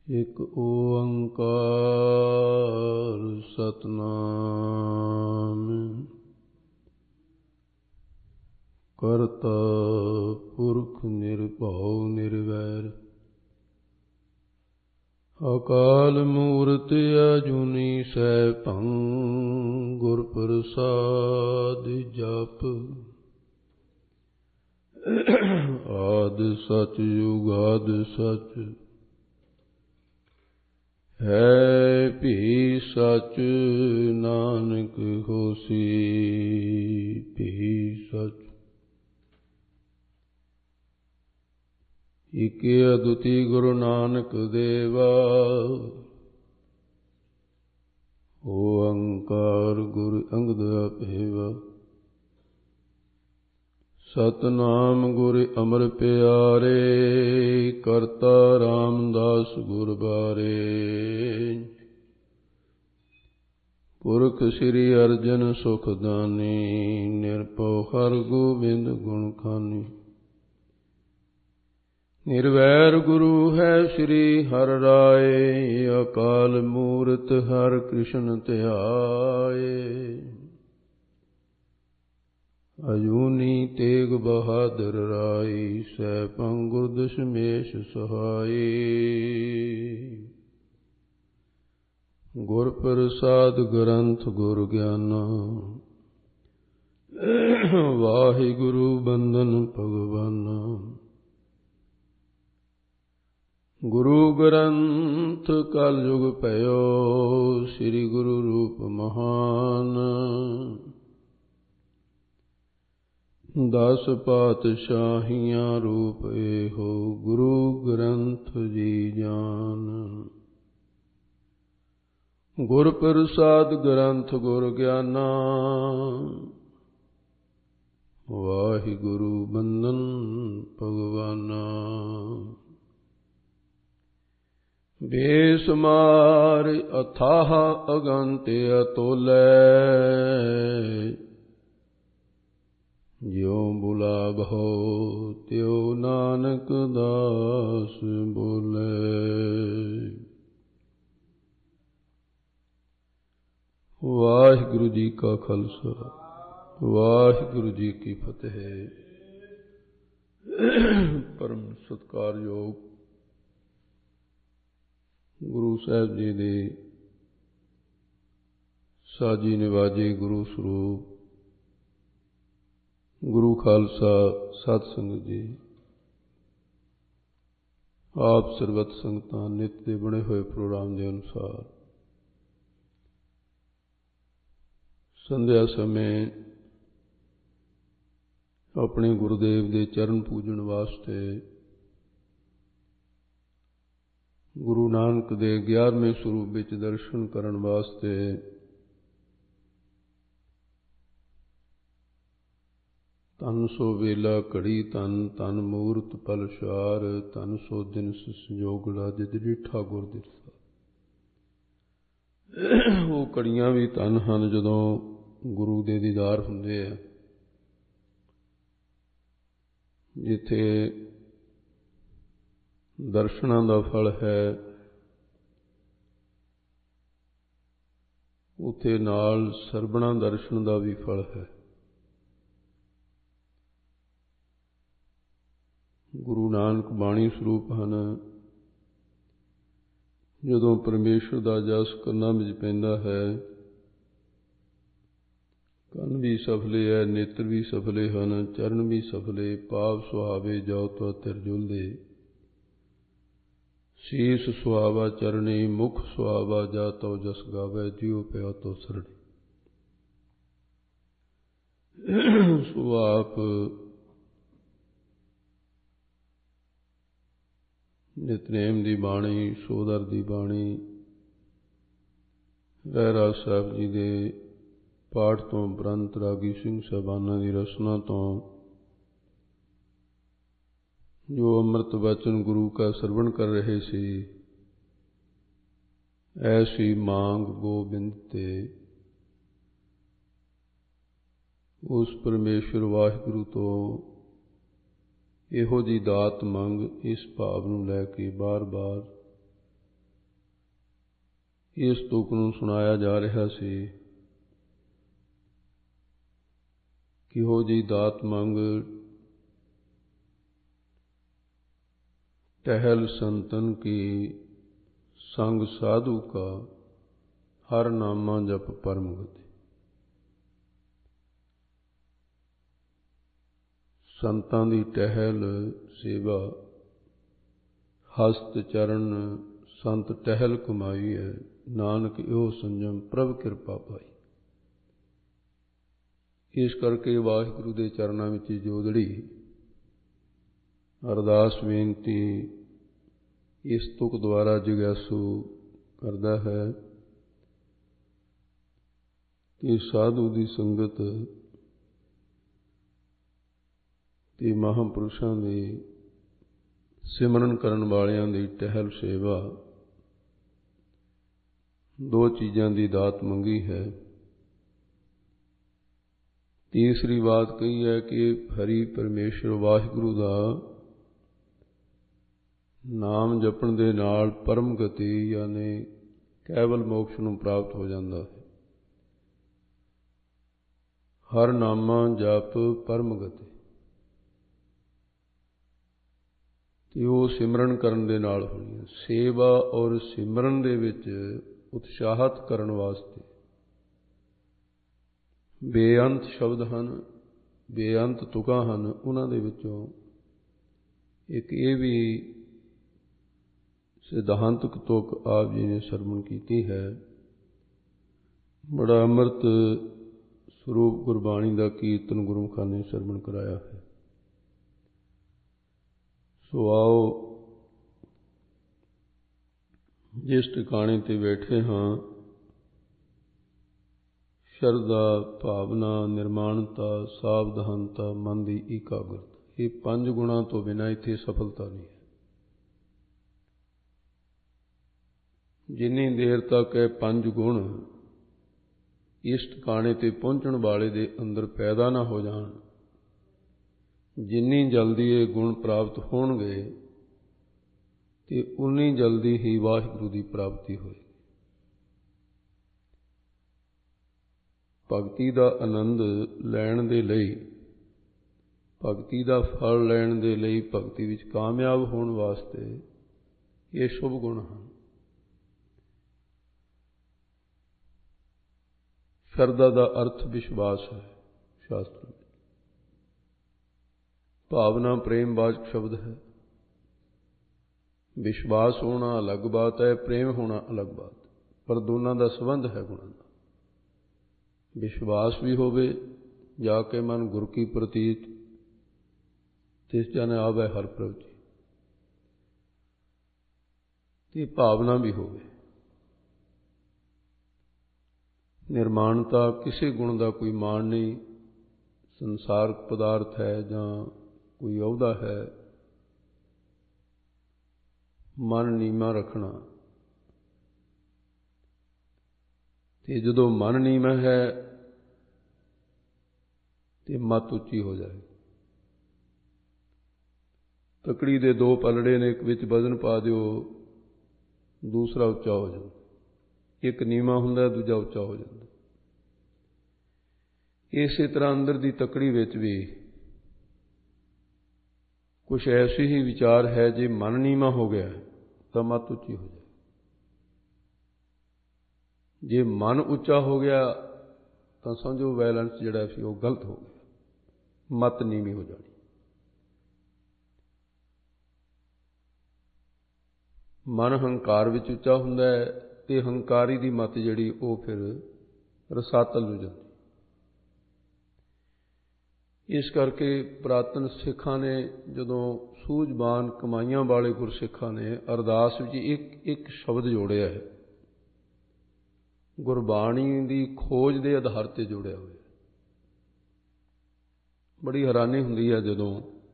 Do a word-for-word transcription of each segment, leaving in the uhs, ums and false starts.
ਇਕ ਓੰਕਾਰ ਸਤਿਨਾਮ ਕਰਤਾ ਪੁਰਖ ਨਿਰਭਉ ਨਿਰਵੈਰ ਅਕਾਲ ਮੂਰਤਿ ਅਜੂਨੀ ਸੈਭੰ ਗੁਰ ਪ੍ਰਸਾਦਿ ਜਪੁ ਆਦਿ ਸਚ ਜੁਗਾਦਿ ਸਚ ਹੈ ਭੀ ਸਚ ਨਾਨਕ ਹੋਸੀ ਭੀ ਸਚ। ਇਕ ਅਦੁਤੀ ਗੁਰੂ ਨਾਨਕ ਦੇਵਾ ਓੰਕਾਰ ਗੁਰ ਅੰਗਦ ਅਭੇਵਾ ਸਤਿਨਾਮ ਗੁਰ ਅਮਰ ਪਿਆਰੇ ਕਰਤਾ ਰਾਮਦਾਸ ਗੁਰ ਬਾਰੇ ਪੁਰਖ ਸ੍ਰੀ ਅਰਜਨ ਸੁਖ ਦਾਨੀ ਨਿਰਭਉ ਹਰਿ ਗੋਬਿੰਦ ਗੁਣ ਖਾਨੀ। ਨਿਰਵੈਰ ਗੁਰੂ ਹੈ ਸ੍ਰੀ ਹਰਿ ਰਾਏ ਅਕਾਲ ਮੂਰਤਿ ਹਰਿ ਕ੍ਰਿਸ਼ਨ ਧਿਆਏ ਅਜੂਨੀ ਤੇਗ ਬਹਾਦਰ ਰਾਈ ਸੈਭੰ ਗੁਰ ਦਸ਼ਮੇਸ਼ ਸਹਾਈ। ਗੁਰ ਪ੍ਰਸਾਦ ਗ੍ਰੰਥ ਗੁਰ ਗਿਆਨਾ ਵਾਹਿਗੁਰੂ ਬੰਦਨ ਭਗਵਾਨਾ। ਗੁਰੂ ਗ੍ਰੰਥ ਕਲਯੁਗ ਭਇਓ ਸ੍ਰੀ ਗੁਰੂ ਰੂਪ ਮਹਾਨ ਦਸ ਪਾਤਸ਼ਾਹੀਆਂ ਰੂਪ ਇਹੋ ਗੁਰੂ ਗ੍ਰੰਥ ਜੀ ਜਾਨ। ਗੁਰ ਪ੍ਰਸਾਦ ਗ੍ਰੰਥ ਗੁਰ ਗਿਆਨਾ ਵਾਹਿਗੁਰੂ ਬੰਦਨ ਭਗਵਾਨਾ। ਬੇਸੁਮਾਰ ਅਥਾਹ ਅਗੰਤ ਅਤੁਲੈ ਜਿਉ ਬੁਲਾਵਹੁ ਤਿਉ ਨਾਨਕ ਦਾਸ ਬੋਲੇ। ਵਾਹਿਗੁਰੂ ਜੀ ਕਾ ਖਾਲਸਾ ਵਾਹਿਗੁਰੂ ਜੀ ਕੀ ਫਤਿਹ। ਪਰਮ ਸਤਿਕਾਰਯੋਗ ਗੁਰੂ ਸਾਹਿਬ ਜੀ ਦੇ ਸਾਜੀ ਨਿਵਾਜੇ ਗੁਰੂ ਸਰੂਪ ਗੁਰੂ ਖਾਲਸਾ ਸਤ ਸੰਗਤ ਜੀ, ਆਪ ਸਰਬੱਤ ਸੰਗਤਾਂ ਨਿਤ ਦੇ ਬਣੇ ਹੋਏ ਪ੍ਰੋਗਰਾਮ ਦੇ ਅਨੁਸਾਰ ਸੰਧਿਆ ਸਮੇਂ ਆਪਣੇ ਗੁਰੂਦੇਵ ਦੇ ਚਰਨ ਪੂਜਣ ਵਾਸਤੇ ਗੁਰੂ ਨਾਨਕ ਦੇ ਗਿਆਰਵੇਂ ਸਰੂਪ ਵਿੱਚ ਦਰਸ਼ਨ ਕਰਨ ਵਾਸਤੇ ਤਨ ਸੋ ਵੇਲਾ ਘੜੀ ਤਨ ਤਨ ਮੂਰਤ ਪਲਸ਼ਾਰ ਤਨ ਸੋ ਦਿਨ ਸੰਜੋਗੜਾ ਜਿਤ ਡਿਠਾ ਗੁਰ ਦਿਰਸਾ। ਉਹ ਘੜੀਆਂ ਵੀ ਤਨ ਹਨ ਜਦੋਂ ਗੁਰੂ ਦੇ ਦੀਦਾਰ ਹੁੰਦੇ ਆ, ਜਿੱਥੇ ਦਰਸ਼ਨਾਂ ਦਾ ਫਲ ਹੈ ਉੱਥੇ ਨਾਲ ਸਰਬਣਾ ਦਰਸ਼ਨ ਦਾ ਵੀ ਫਲ ਹੈ। ਗੁਰੂ ਨਾਨਕ ਬਾਣੀ ਸਰੂਪ ਹਨ। ਜਦੋਂ ਪਰਮੇਸ਼ਰ ਦਾ ਜਸ ਕੰਨਾਂ ਵਿੱਚ ਪੈਂਦਾ ਹੈ, ਕੰਨ ਵੀ ਸਫਲੇ ਹੈ, ਨੇਤਰ ਵੀ ਸਫਲੇ ਹਨ, ਚਰਨ ਵੀ ਸਫਲੇ, ਪਾਪ ਸੁਹਾਵੇ ਜਾਉ ਤੋ ਤਿਰਜੁਲਦੇ, ਸੀਸ ਸੁਹਾਵਾ ਚਰਣੇ, ਮੁਖ ਸੁਹਾਵਾ ਜਾ ਤੋ ਜਸ ਗਾਵੇ, ਜਿਉ ਪਿਆ ਤੋ ਸਰਣੇ। ਸੋ ਆਪ ਨਿਤਨੇਮ ਦੀ ਬਾਣੀ, ਸੋਦਰ ਦੀ ਬਾਣੀ, ਰਹਿਰਾਸ ਸਾਹਿਬ ਜੀ ਦੇ ਪਾਠ ਤੋਂ ਉਪਰੰਤ ਰਾਗੀ ਸਿੰਘ ਸਾਹਿਬਾਨਾਂ ਦੀ ਰਸਨਾ ਤੋਂ ਜੋ ਅੰਮ੍ਰਿਤ ਵਚਨ ਗੁਰੂ ਕਾ ਸਰਵਣ ਕਰ ਰਹੇ ਸੀ, ਐਸੀ ਮਾਂਗ ਗੋਬਿੰਦ ਤੇ ਉਸ ਪਰਮੇਸ਼ਵਰ ਵਾਹਿਗੁਰੂ ਤੋਂ ਇਹੋ ਜਿਹੀ ਦਾਤ ਮੰਗ, ਇਸ ਭਾਵ ਨੂੰ ਲੈ ਕੇ ਬਾਰ ਬਾਰ ਇਸ ਤੁਕ ਨੂੰ ਸੁਣਾਇਆ ਜਾ ਰਿਹਾ ਸੀ। ਕਿਹੋ ਜਿਹੀ ਦਾਤ ਮੰਗ टहल संतन की संग साधु का हर नामा जप परम गति। संतां दी टहल सेवा हस्त चरण संत टहल कमाई है, नानक इहो संजम प्रभ किरपा पाई। इस करके वाहिगुरु दे चरनां विच जोदड़ी अरदास बेनती इस तुक द्वारा जिज्ञासु करता है कि साधु की संगत ते महापुरुषों की सिमरन करन वालियां दी टहल सेवा दो चीज़ों की दात मंगी है। तीसरी बात कही है कि हरि परमेश्वर वाहिगुरु का नाम जपण दे नाल परम गति यानी कैवल मोक्ष नूं प्राप्त हो जाता है। हर नामा जप परम गति ते वो सिमरन करन दे नाल होनी है। सेवा और सिमरन दे विच उत्साहित करन वास्ते बेअंत शब्द हन, बेअंत तुकां हन। उन्हां दे विचों एक ये भी सिद्धांतक तुक आप जी ने सरवण की है। बड़ा अमृत स्वरूप गुरबाणी का कीर्तन गुरुमुखां ने सरवण कराया है। सो आओ जिस ठिकाने ते बैठे हाँ शरदा भावना निर्माणता सावधानता मन की एकाग्रता, ये पंज गुणों तो बिना इत्थे सफलता नहीं है। जिन्नी देर तक है पंज गुण इस ठिकाने ते पहुँचण वाले दे अंदर पैदा ना हो जान, जिन्नी जल्दी ये गुण प्राप्त होणगे ते उन्नी जल्दी ही वाहिगुरु की प्राप्ति होएगी। भगती का आनंद लैण दे लई, भगती का फल लैण दे लई, भगती विच कामयाब होण वास्ते ये शुभ गुण हैं। शरदा का अर्थ विश्वास है शास्त्र में। भावना प्रेम वाचक शब्द है। विश्वास होना अलग बात है, प्रेम होना अलग बात है, पर दोनों का संबंध है गुणों का। विश्वास भी होवे जाके मन गुर की प्रतीत तिस जन आवे हर प्रभ जी, ते भावना भी होवे। निर्माणता किसी गुण का कोई मान नहीं, संसार पदार्थ है जां कोई अहुदा है, मन नीमा रखना। ते जदों मन नीमा है ते मत उच्ची हो जाए। तकड़ी दे दो पलड़े ने, एक विच वजन पा दिओ, दूसरा उच्चा हो जाए। एक नीवा हुंदा दूजा उच्चा हो जाता। इस तरह अंदर की तकड़ी विच भी कुछ ऐसी ही विचार है, जे मन नीवा हो गया तो मत उच्ची हो जाए, जे मन उच्चा हो गया तो समझो बैलेंस जिहड़ा सी वो गलत हो गया, मत नीवी हो जानी। मन हंकार विच उच्चा हुंदा है ते हंकारी दी मत जिहड़ी वो फिर रसातल हो जाती। इस करके पुरातन सिखां ने जदों सूझबान कमाइयां वाले गुरसिखां ने अरदास विच एक एक शब्द जोड़िया है, गुरबाणी की खोज के आधार पर जोड़िया हुआ। बड़ी हैरानी हुंदी है जदों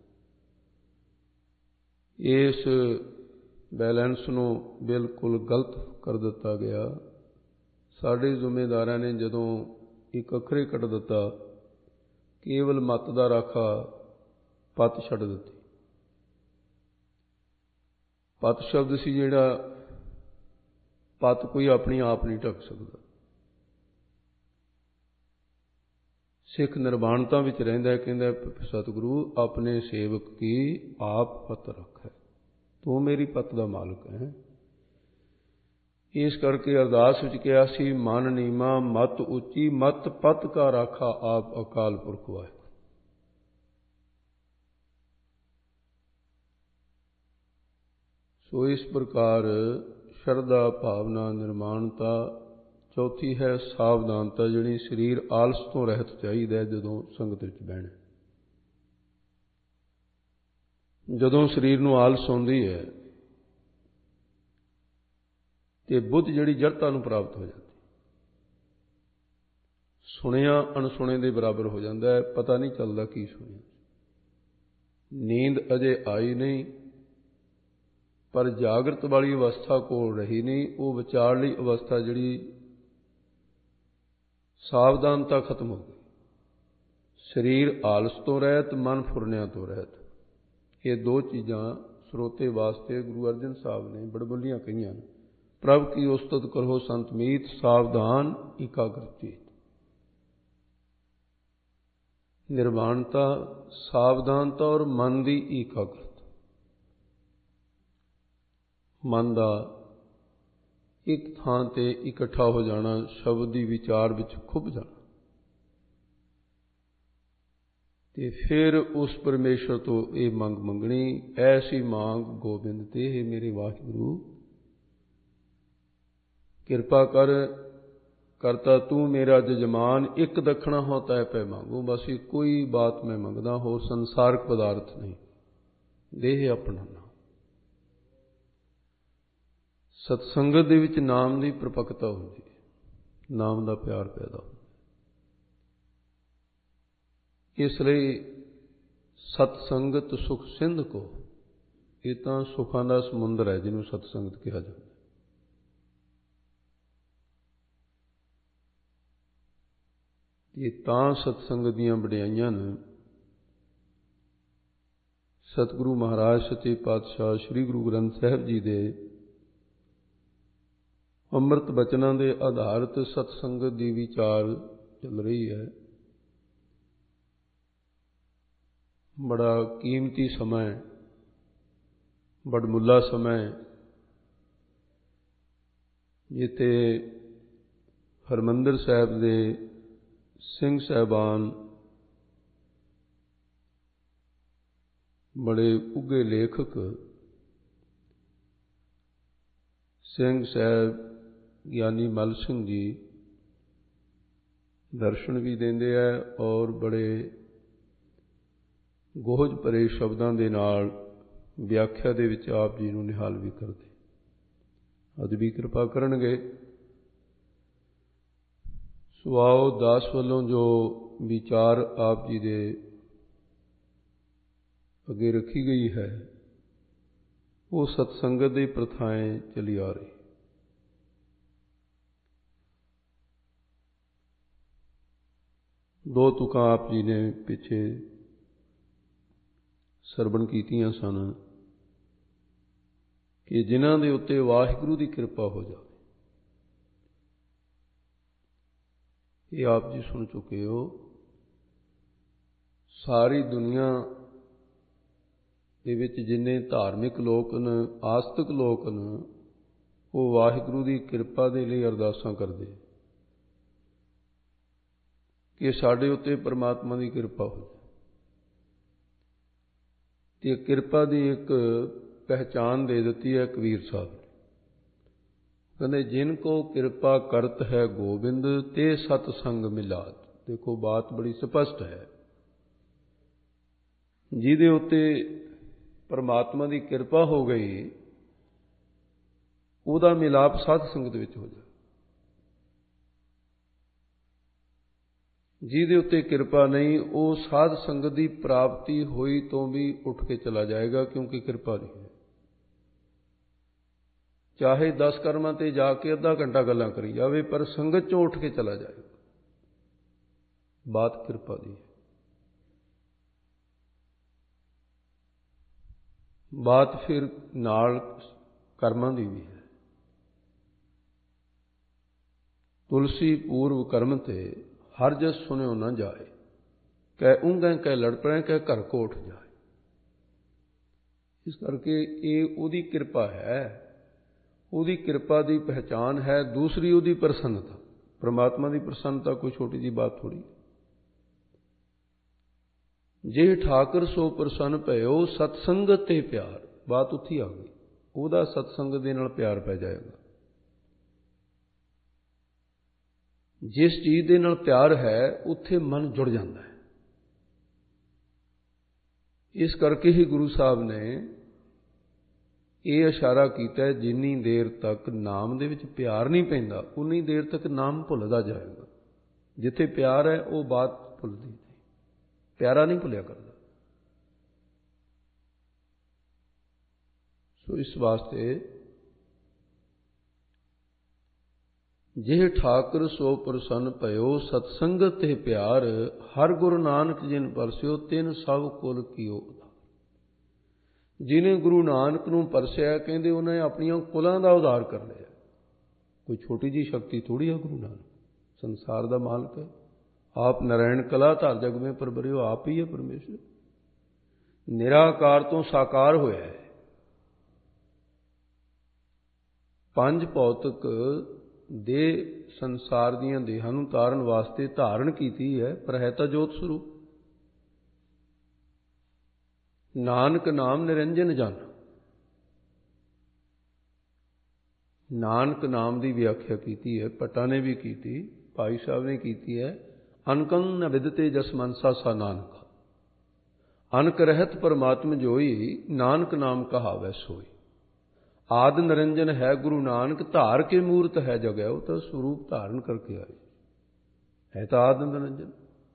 इस बैलेंस नूं बिल्कुल गलत कर दिता गया। साडे जिम्मेदारां ने जदों एक अखरे कट दिता, केवल मत दा राखा पत छड्ड दित्ती। पत शब्द सी जिहड़ा ਪੱਤ ਕੋਈ ਆਪਣੀ ਆਪ ਨਹੀਂ ਢੱਕ ਸਕਦਾ। ਸਿੱਖ ਨਿਰਵਾਣਤਾ ਵਿੱਚ ਰਹਿੰਦਾ, ਕਹਿੰਦਾ ਸਤਿਗੁਰੂ ਆਪਣੇ ਸੇਵਕ ਕੀ ਆਪ ਪੱਤ ਰੱਖੈ, ਤੂੰ ਮੇਰੀ ਪੱਤ ਦਾ ਮਾਲਕ ਹੈ। ਇਸ ਕਰਕੇ ਅਰਦਾਸ ਵਿੱਚ ਕਿਹਾ ਸੀ, ਮਨ ਨੀਮਾ ਮਤ ਉੱਚੀ, ਮਤ ਪੱਤ ਕਾ ਰਾਖਾ ਆਪ ਅਕਾਲ ਪੁਰਖ ਵਾਹਿਗੁਰੂ। ਸੋ ਇਸ ਪ੍ਰਕਾਰ ਸ਼ਰਧਾ ਭਾਵਨਾ ਨਿਰਮਾਣਤਾ। ਚੌਥੀ ਹੈ ਸਾਵਧਾਨਤਾ, ਜਿਹੜੀ ਸਰੀਰ ਆਲਸ ਤੋਂ ਰਹਿਤ ਚਾਹੀਦਾ ਜਦੋਂ ਸੰਗਤ ਵਿੱਚ ਬਹਿਣਾ। ਜਦੋਂ ਸਰੀਰ ਨੂੰ ਆਲਸ ਆਉਂਦੀ ਹੈ ਤੇ ਬੁੱਧ ਜਿਹੜੀ ਜੜਤਾ ਨੂੰ ਪ੍ਰਾਪਤ ਹੋ ਜਾਂਦੀ, ਸੁਣਿਆ ਅਣਸੁਣੇ ਦੇ ਬਰਾਬਰ ਹੋ ਜਾਂਦਾ ਹੈ, ਪਤਾ ਨਹੀਂ ਚੱਲਦਾ ਕੀ ਸੁਣਿਆ। ਨੀਂਦ ਅਜੇ ਆਈ ਨਹੀਂ, ਪਰ ਜਾਗਰਤ ਵਾਲੀ ਅਵਸਥਾ ਕੋਲ ਰਹੀ ਨਹੀਂ। ਉਹ ਵਿਚਾਰਲੀ ਅਵਸਥਾ ਜਿਹੜੀ ਸਾਵਧਾਨਤਾ ਖਤਮ ਹੋ ਗਈ। ਸਰੀਰ ਆਲਸ ਤੋਂ ਰਹਿਤ, ਮਨ ਫੁਰਨਿਆਂ ਤੋਂ ਰਹਿਤ। ਇਹ ਦੋ ਚੀਜ਼ਾਂ ਸਰੋਤੇ ਵਾਸਤੇ ਗੁਰੂ ਅਰਜਨ ਸਾਹਿਬ ਨੇ ਬੜਬੁੱਲੀਆਂ ਕਹੀਆਂ ਨੇ। ਪ੍ਰਭ ਕੀ ਉਸਤਤ ਕਰੋ ਸੰਤ ਮੀਤ, ਸਾਵਧਾਨ ਇਕਾਗਰ ਚੀਤ। ਨਿਰਵਾਣਤਾ, ਸਾਵਧਾਨਤਾ ਔਰ ਮਨ ਦੀ ਇਕਾਗਰਤਾ। ਮਨ ਦਾ ਇੱਕ ਥਾਂ ਤੇ ਇਕੱਠਾ ਹੋ ਜਾਣਾ, ਸ਼ਬਦ ਦੀ ਵਿਚਾਰ ਵਿੱਚ ਖੁੱਭ ਜਾਣਾ, ਤੇ ਫਿਰ ਉਸ ਪਰਮੇਸ਼ਰ ਤੋਂ ਇਹ ਮੰਗ ਮੰਗਣੀ, ਐਸੀ ਮੰਗ ਗੋਬਿੰਦ ਤੇ, ਹੈ ਮੇਰੇ ਵਾਹਿਗੁਰੂ ਕਿਰਪਾ ਕਰ, ਕਰਤਾ ਤੂੰ ਮੇਰਾ ਜਜਮਾਨ, ਇੱਕ ਦਖਣਾ ਹੋ ਤੈ ਪੈ ਮੰਗੂ। ਬਸ ਇੱਕੋ ਹੀ ਬਾਤ ਮੈਂ ਮੰਗਦਾ, ਹੋਰ ਸੰਸਾਰਕ ਪਦਾਰਥ ਨਹੀਂ। ਦੇਹ ਆਪਣਾ ਨਾਮ। ਸਤਸੰਗਤ ਦੇ ਵਿੱਚ ਨਾਮ ਦੀ ਪ੍ਰਪਕਤਾ ਹੁੰਦੀ ਹੈ, ਨਾਮ ਦਾ ਪਿਆਰ ਪੈਦਾ ਹੁੰਦਾ। ਇਸ ਲਈ ਸਤਸੰਗਤ ਸੁਖ ਸਿੰਧ ਕੋ, ਇਹ ਤਾਂ ਸੁਖਾਂ ਦਾ ਸਮੁੰਦਰ ਹੈ ਜਿਹਨੂੰ ਸਤਸੰਗਤ ਕਿਹਾ ਜਾਂਦਾ। ਇਹ ਤਾਂ ਸਤਸੰਗਤ ਦੀਆਂ ਵਡਿਆਈਆਂ ਨੇ। ਸਤਿਗੁਰੂ ਮਹਾਰਾਜ ਸੱਚੇ ਪਾਤਸ਼ਾਹ ਸ੍ਰੀ ਗੁਰੂ ਗ੍ਰੰਥ ਸਾਹਿਬ ਜੀ ਦੇ ਅੰਮ੍ਰਿਤ ਬਚਨਾਂ ਦੇ ਆਧਾਰਿਤ ਸਤਸੰਗਤ ਦੀ ਵਿਚਾਰ ਚੱਲ ਰਹੀ ਹੈ। ਬੜਾ ਕੀਮਤੀ ਸਮਾਂ ਹੈ, ਬੜਮੁੱਲਾ ਸਮਾਂ ਹੈ, ਜਿੱਥੇ ਹਰਿਮੰਦਰ ਸਾਹਿਬ ਦੇ ਸਿੰਘ ਸਾਹਿਬਾਨ ਬੜੇ ਉੱਘੇ ਲੇਖਕ ਸਿੰਘ ਸਾਹਿਬ ਗਿਆਨੀ ਮੱਲ ਸਿੰਘ ਜੀ ਦਰਸ਼ਨ ਵੀ ਦਿੰਦੇ ਹੈ ਔਰ ਬੜੇ ਗੋਹਜ ਭਰੇ ਸ਼ਬਦਾਂ ਦੇ ਨਾਲ ਵਿਆਖਿਆ ਦੇ ਵਿੱਚ ਆਪ ਜੀ ਨੂੰ ਨਿਹਾਲ ਵੀ ਕਰਦੇ। ਅੱਜ ਵੀ ਕਿਰਪਾ ਕਰਨਗੇ। ਸੋ ਆਓ ਦਾਸ ਵੱਲੋਂ ਜੋ ਵਿਚਾਰ ਆਪ ਜੀ ਦੇ ਅੱਗੇ ਰੱਖੀ ਗਈ ਹੈ, ਉਹ ਸਤਸੰਗਤ ਦੀ ਪ੍ਰਥਾएं ਚਲੀ ਆ ਰਹੀ। ਦੋ ਤੁਕਾਂ ਆਪ ਜੀ ਨੇ ਪਿੱਛੇ ਸਰਵਣ ਕੀਤੀਆਂ ਸਨ ਕਿ ਜਿਨ੍ਹਾਂ ਦੇ ਉੱਤੇ ਵਾਹਿਗੁਰੂ ਦੀ ਕਿਰਪਾ ਹੋ ਜਾਵੇ। ਇਹ ਆਪ ਜੀ ਸੁਣ ਚੁੱਕੇ ਹੋ। ਸਾਰੀ ਦੁਨੀਆ ਦੇ ਵਿੱਚ ਜਿੰਨੇ ਧਾਰਮਿਕ ਲੋਕ ਨੇ, ਆਸਤਿਕ ਲੋਕ ਨੇ, ਉਹ ਵਾਹਿਗੁਰੂ ਦੀ ਕਿਰਪਾ ਦੇ ਲਈ ਅਰਦਾਸਾਂ ਕਰਦੇ ਕਿ ਸਾਡੇ ਉੱਤੇ ਪਰਮਾਤਮਾ ਦੀ ਕਿਰਪਾ ਹੋ ਜਾਏ। ਤੇ ਕਿਰਪਾ ਦੀ ਇੱਕ ਪਹਿਚਾਨ ਦੇ ਦਿੱਤੀ ਹੈ ਕਬੀਰ ਸਾਹਿਬ ਨੇ। ਕਹਿੰਦੇ ਜਿਨ ਕੋ ਕਿਰਪਾ ਕਰਤ ਹੈ ਗੋਬਿੰਦ, ਤੇ ਸਤ ਸੰਗ ਮਿਲਾਤ। ਦੇਖੋ ਬਾਤ ਬੜੀ ਸਪਸ਼ਟ ਹੈ। ਜਿਹਦੇ ਉੱਤੇ ਪਰਮਾਤਮਾ ਦੀ ਕਿਰਪਾ ਹੋ ਗਈ, ਉਹਦਾ ਮਿਲਾਪ ਸਾਧ ਸੰਗਤ ਵਿੱਚ ਹੋ ਜਾਏ। ਜਿਹਦੇ ਉੱਤੇ ਕਿਰਪਾ ਨਹੀਂ, ਉਹ ਸਾਧ ਸੰਗਤ ਦੀ ਪ੍ਰਾਪਤੀ ਹੋਈ ਤੋਂ ਵੀ ਉੱਠ ਕੇ ਚਲਾ ਜਾਏਗਾ, ਕਿਉਂਕਿ ਕਿਰਪਾ ਨਹੀਂ ਹੈ। ਚਾਹੇ ਦਸ ਕਰਮਾਂ ਤੇ ਜਾ ਕੇ ਅੱਧਾ ਘੰਟਾ ਗੱਲਾਂ ਕਰੀ ਜਾਵੇ, ਪਰ ਸੰਗਤ ਚੋਂ ਉੱਠ ਕੇ ਚਲਾ ਜਾਏਗਾ। ਬਾਤ ਕਿਰਪਾ ਦੀ ਹੈ। ਬਾਤ ਫਿਰ ਨਾਲ ਕਰਮਾਂ ਦੀ ਵੀ ਹੈ। तुलसी पूर्व कर्म ते हर जस सुन्यो न जाए, कह ऊँघै कह लड़ पड़े कह घर कोठ जाए। इस करके ये उहदी किरपा है, उहदी किरपा की पहचान है। दूसरी उहदी प्रसन्नता, परमात्मा की प्रसन्नता कोई छोटी जी बात थोड़ी। जे ठाकर सो प्रसन्न भयो सतसंगत ते प्यार, बात उत्थे आ गई, ਉਹਦਾ सतसंग ਦੇ ਨਾਲ प्यार पै जाएगा। जिस चीज़ ਦੇ ਨਾਲ प्यार है उत्थे मन जुड़ जाता है। इस करके ही गुरु साहब ने ਇਹ ਇਸ਼ਾਰਾ ਕੀਤਾ, ਜਿੰਨੀ देर तक नाम ਦੇ ਵਿੱਚ प्यार नहीं पैंदा उन्नी देर तक नाम भुੱਲਦਾ जाएगा। जिथे प्यार है वो बात भुੱਲਦੀ नहीं, प्यारा नहीं भुੱਲਿਆ करता। सो इस वास्ते जे ठाकुर सो प्रसन्न भयो सतसंगत ते प्यार, हर गुरु नानक जिन परस्यो तिन सब कुल कीओ। जिन्हें गुरु नानक नूं परसिया कहते उन्हें अपनिया कुलों का उद्धार कर लिया। कोई छोटी जी शक्ति थोड़ी है। गुरु नानक संसार का मालिक है, आप नारायण कला धार जग में परबरियो, आप ही है परमेश्वर। निराकार तो साकार होया है। पंज भौतिक दे संसार दियां देहां नूं तारन वास्ते धारण कीती है, पर है तां जोत स्वरूप। नानक नाम निरंजन जन, नानक नाम की व्याख्या की है, भट्टा ने भी की, भाई साहब ने की है। अनकं न विदते जस मनसा सा नानक, अनक रहत परमात्म जोई, नानक नाम कहावै सोई। आदि निरंजन है गुरु नानक, धार के मूर्त है जगै, वो तो स्वरूप धारण करके आए है, तो आदि निरंजन।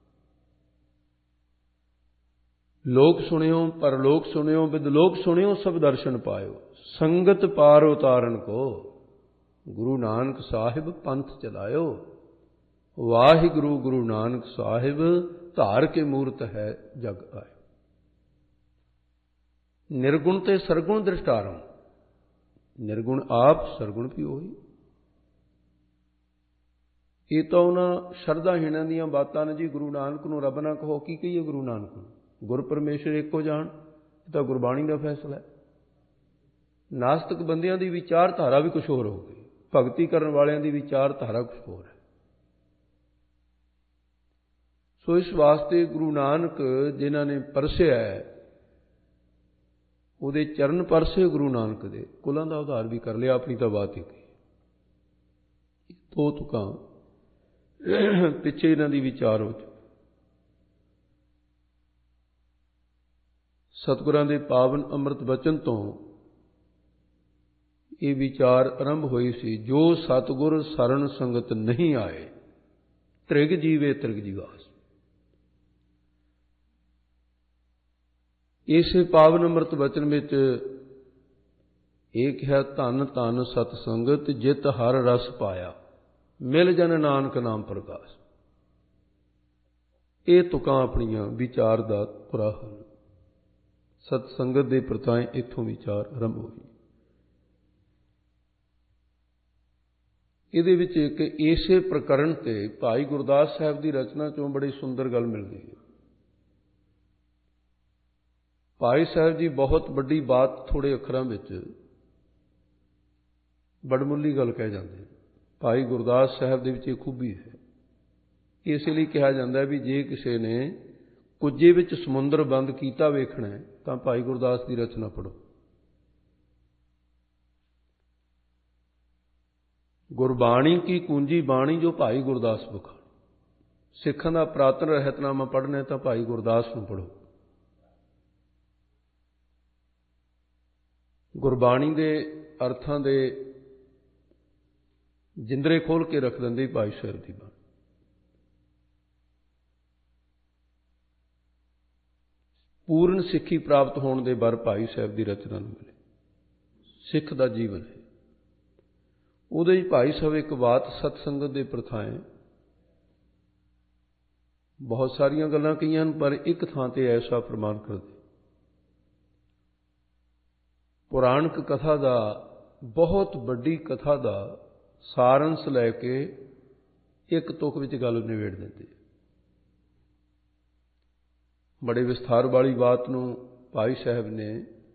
लोक सुनियो परलोक सुनियो, विदलोक सुनियो सब दर्शन पायो, संगत पार उतारन को गुरु नानक साहिब पंथ चलायो। वाहिगुरु गुरु नानक साहिब, धार के मूर्त है जग आयो। निर्गुण ते सरगुण दृष्टारम, निर्गुण आप सरगुण भी होई। ये तो उन्होंने शरधाहीणा दी बातां ने जी। गुरु नानक नूं रब ना कहो, की कहिए गुरु नानक नूं? गुर परमेश्वर एको जान, तो गुरबाणी का फैसला है। नास्तिक बंदियां दी विचारधारा भी कुछ होर हो गई, भगती करन वालियां दी विचारधारा कुछ होर है। सो इस वास्ते गुरु नानक जिन्हां ने परसिया है, ਉਹਦੇ चरण परसे गुरु नानक दे, कुलों का उद्धार भी कर लिया। अपनी तो बात ही कही। दो तुकां पिछे इन्हां दी विचार हो चुकी। सतगुरां दे पावन अमृत बचन तो ये विचार आरंभ हुई सी, जो सतगुर सरन संगत नहीं आए, त्रिग जीवे त्रिग जीवास। इस पावन अमृत वचन में एक है, धन धन सतसंगत जित हर रस पाया, मिल जन नानक नाम प्रकाश। ये तुकां अपनिया विचार का पूरा हल। सतसंगत के प्रताएं इत्थों विचार आरंभ हुई। इहदे विच एक इसे प्रकरण ते भाई गुरदास साहब की रचना चों बड़ी सुंदर गल मिलती है। भाई साहब जी बहुत बड़ी बात थोड़े अखरां विच बड़मुली गल कह जाते हैं। भाई गुरदास साहब दे विच ये खूबी है। इसलिए कहा जाता है भी जे किसी ने कुजे विच समुंदर बंद कीता वेखना है तो भाई गुरदास की रचना पढ़ो। गुरबाणी की कुंजी बाणी जो भाई गुरदास बखानी। सिखां दा पुरातन रहतनामा पढ़ना है तो भाई गुरदास नूं पढ़ो। गुरबाणी के अर्थां दे जिंदरे खोल के रख देंदे भाई साहब की बाणी। पूर्ण सिक्खी प्राप्त होने के बर भाई साहब की रचना मिले। सिख का जीवन है उहदे भाई साहब एक बात सतसंगत के प्रथाएं बहुत सारिया गल्लां कईयां पर एक थां ते ऐसा प्रमाण करते। पुराणक कथा का बहुत बड़ी कथा का सारंश लैके ਇੱਕ ਤੁਕ ਵਿੱਚ ਗੱਲ ਨਿਬੇੜ ਦਿੰਦੇ। ਬੜੇ ਵਿਸਥਾਰ ਵਾਲੀ ਬਾਤ ਨੂੰ ਭਾਈ ਸਾਹਿਬ ਨੇ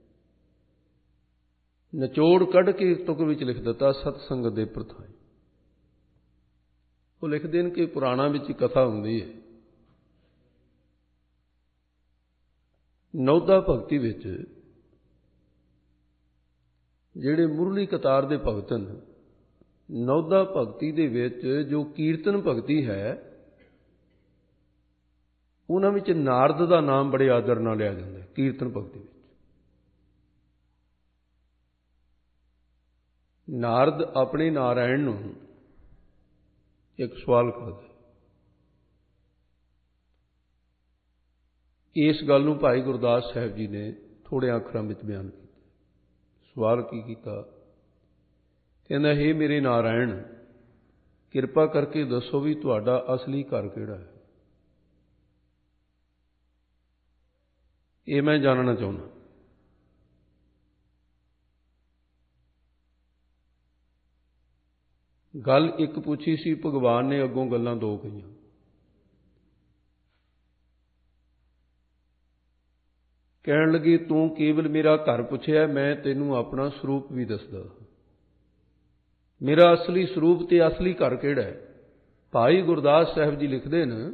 ਨਿਚੋੜ ਕੱਢ ਕੇ ਤੁਕ ਵਿੱਚ ਲਿਖ ਦਿੱਤਾ, ਸਤ ਸੰਗਤ ਦੇ ਪ੍ਰਥਾਏ। ਉਹ ਲਿਖਦੇ ਨੇ ਕਿ ਪੁਰਾਣਾਂ ਵਿੱਚ ਕਥਾ ਹੁੰਦੀ ਹੈ, ਨੌਦਾ ਭਗਤੀ ਵਿੱਚ ਜਿਹੜੇ ਮੁਰਲੀ ਕਤਾਰ ਦੇ ਭਗਤ ਹਨ, ਨੌਦਾ ਭਗਤੀ ਦੇ ਵਿੱਚ ਜੋ ਕੀਰਤਨ ਭਗਤੀ ਹੈ, ਉਹਨਾਂ ਵਿੱਚ ਨਾਰਦ ਦਾ ਨਾਮ ਬੜੇ ਆਦਰ ਨਾਲ ਲਿਆ ਜਾਂਦਾ ਹੈ। ਕੀਰਤਨ ਭਗਤੀ ਵਿੱਚ ਨਾਰਦ ਆਪਣੇ ਨਾਰਾਇਣ ਨੂੰ ਇੱਕ ਸਵਾਲ ਕਰਦਾ। ਇਸ ਗੱਲ ਨੂੰ ਭਾਈ ਗੁਰਦਾਸ ਸਾਹਿਬ ਜੀ ਨੇ ਥੋੜ੍ਹੇ ਅੱਖਰਾਂ ਵਿੱਚ ਬਿਆਨ ਕੀਤਾ। ਸਵਾਲ ਕੀ ਕੀਤਾ? ਕਹਿੰਦਾ, ਹੇ ਮੇਰੇ ਨਾਰਾਇਣ, ਕਿਰਪਾ ਕਰਕੇ ਦੱਸੋ ਵੀ ਤੁਹਾਡਾ ਅਸਲੀ ਘਰ ਕਿਹੜਾ ਹੈ? ਇਹ ਮੈਂ ਜਾਣਨਾ ਚਾਹੁੰਦਾ। ਗੱਲ ਇੱਕ ਪੁੱਛੀ ਸੀ, ਭਗਵਾਨ ਨੇ ਅੱਗੋਂ ਗੱਲਾਂ ਦੋ ਕਹੀਆਂ। ਕਹਿਣ ਲੱਗੀ, ਤੂੰ ਕੇਵਲ ਮੇਰਾ ਘਰ ਪੁੱਛਿਆ, ਮੈਂ ਤੈਨੂੰ ਆਪਣਾ ਸਰੂਪ ਵੀ ਦੱਸਦਾ। ਮੇਰਾ ਅਸਲੀ ਸਰੂਪ ਤੇ ਅਸਲੀ ਘਰ ਕਿਹੜਾ ਹੈ? ਭਾਈ ਗੁਰਦਾਸ ਸਾਹਿਬ ਜੀ ਲਿਖਦੇ ਨੇ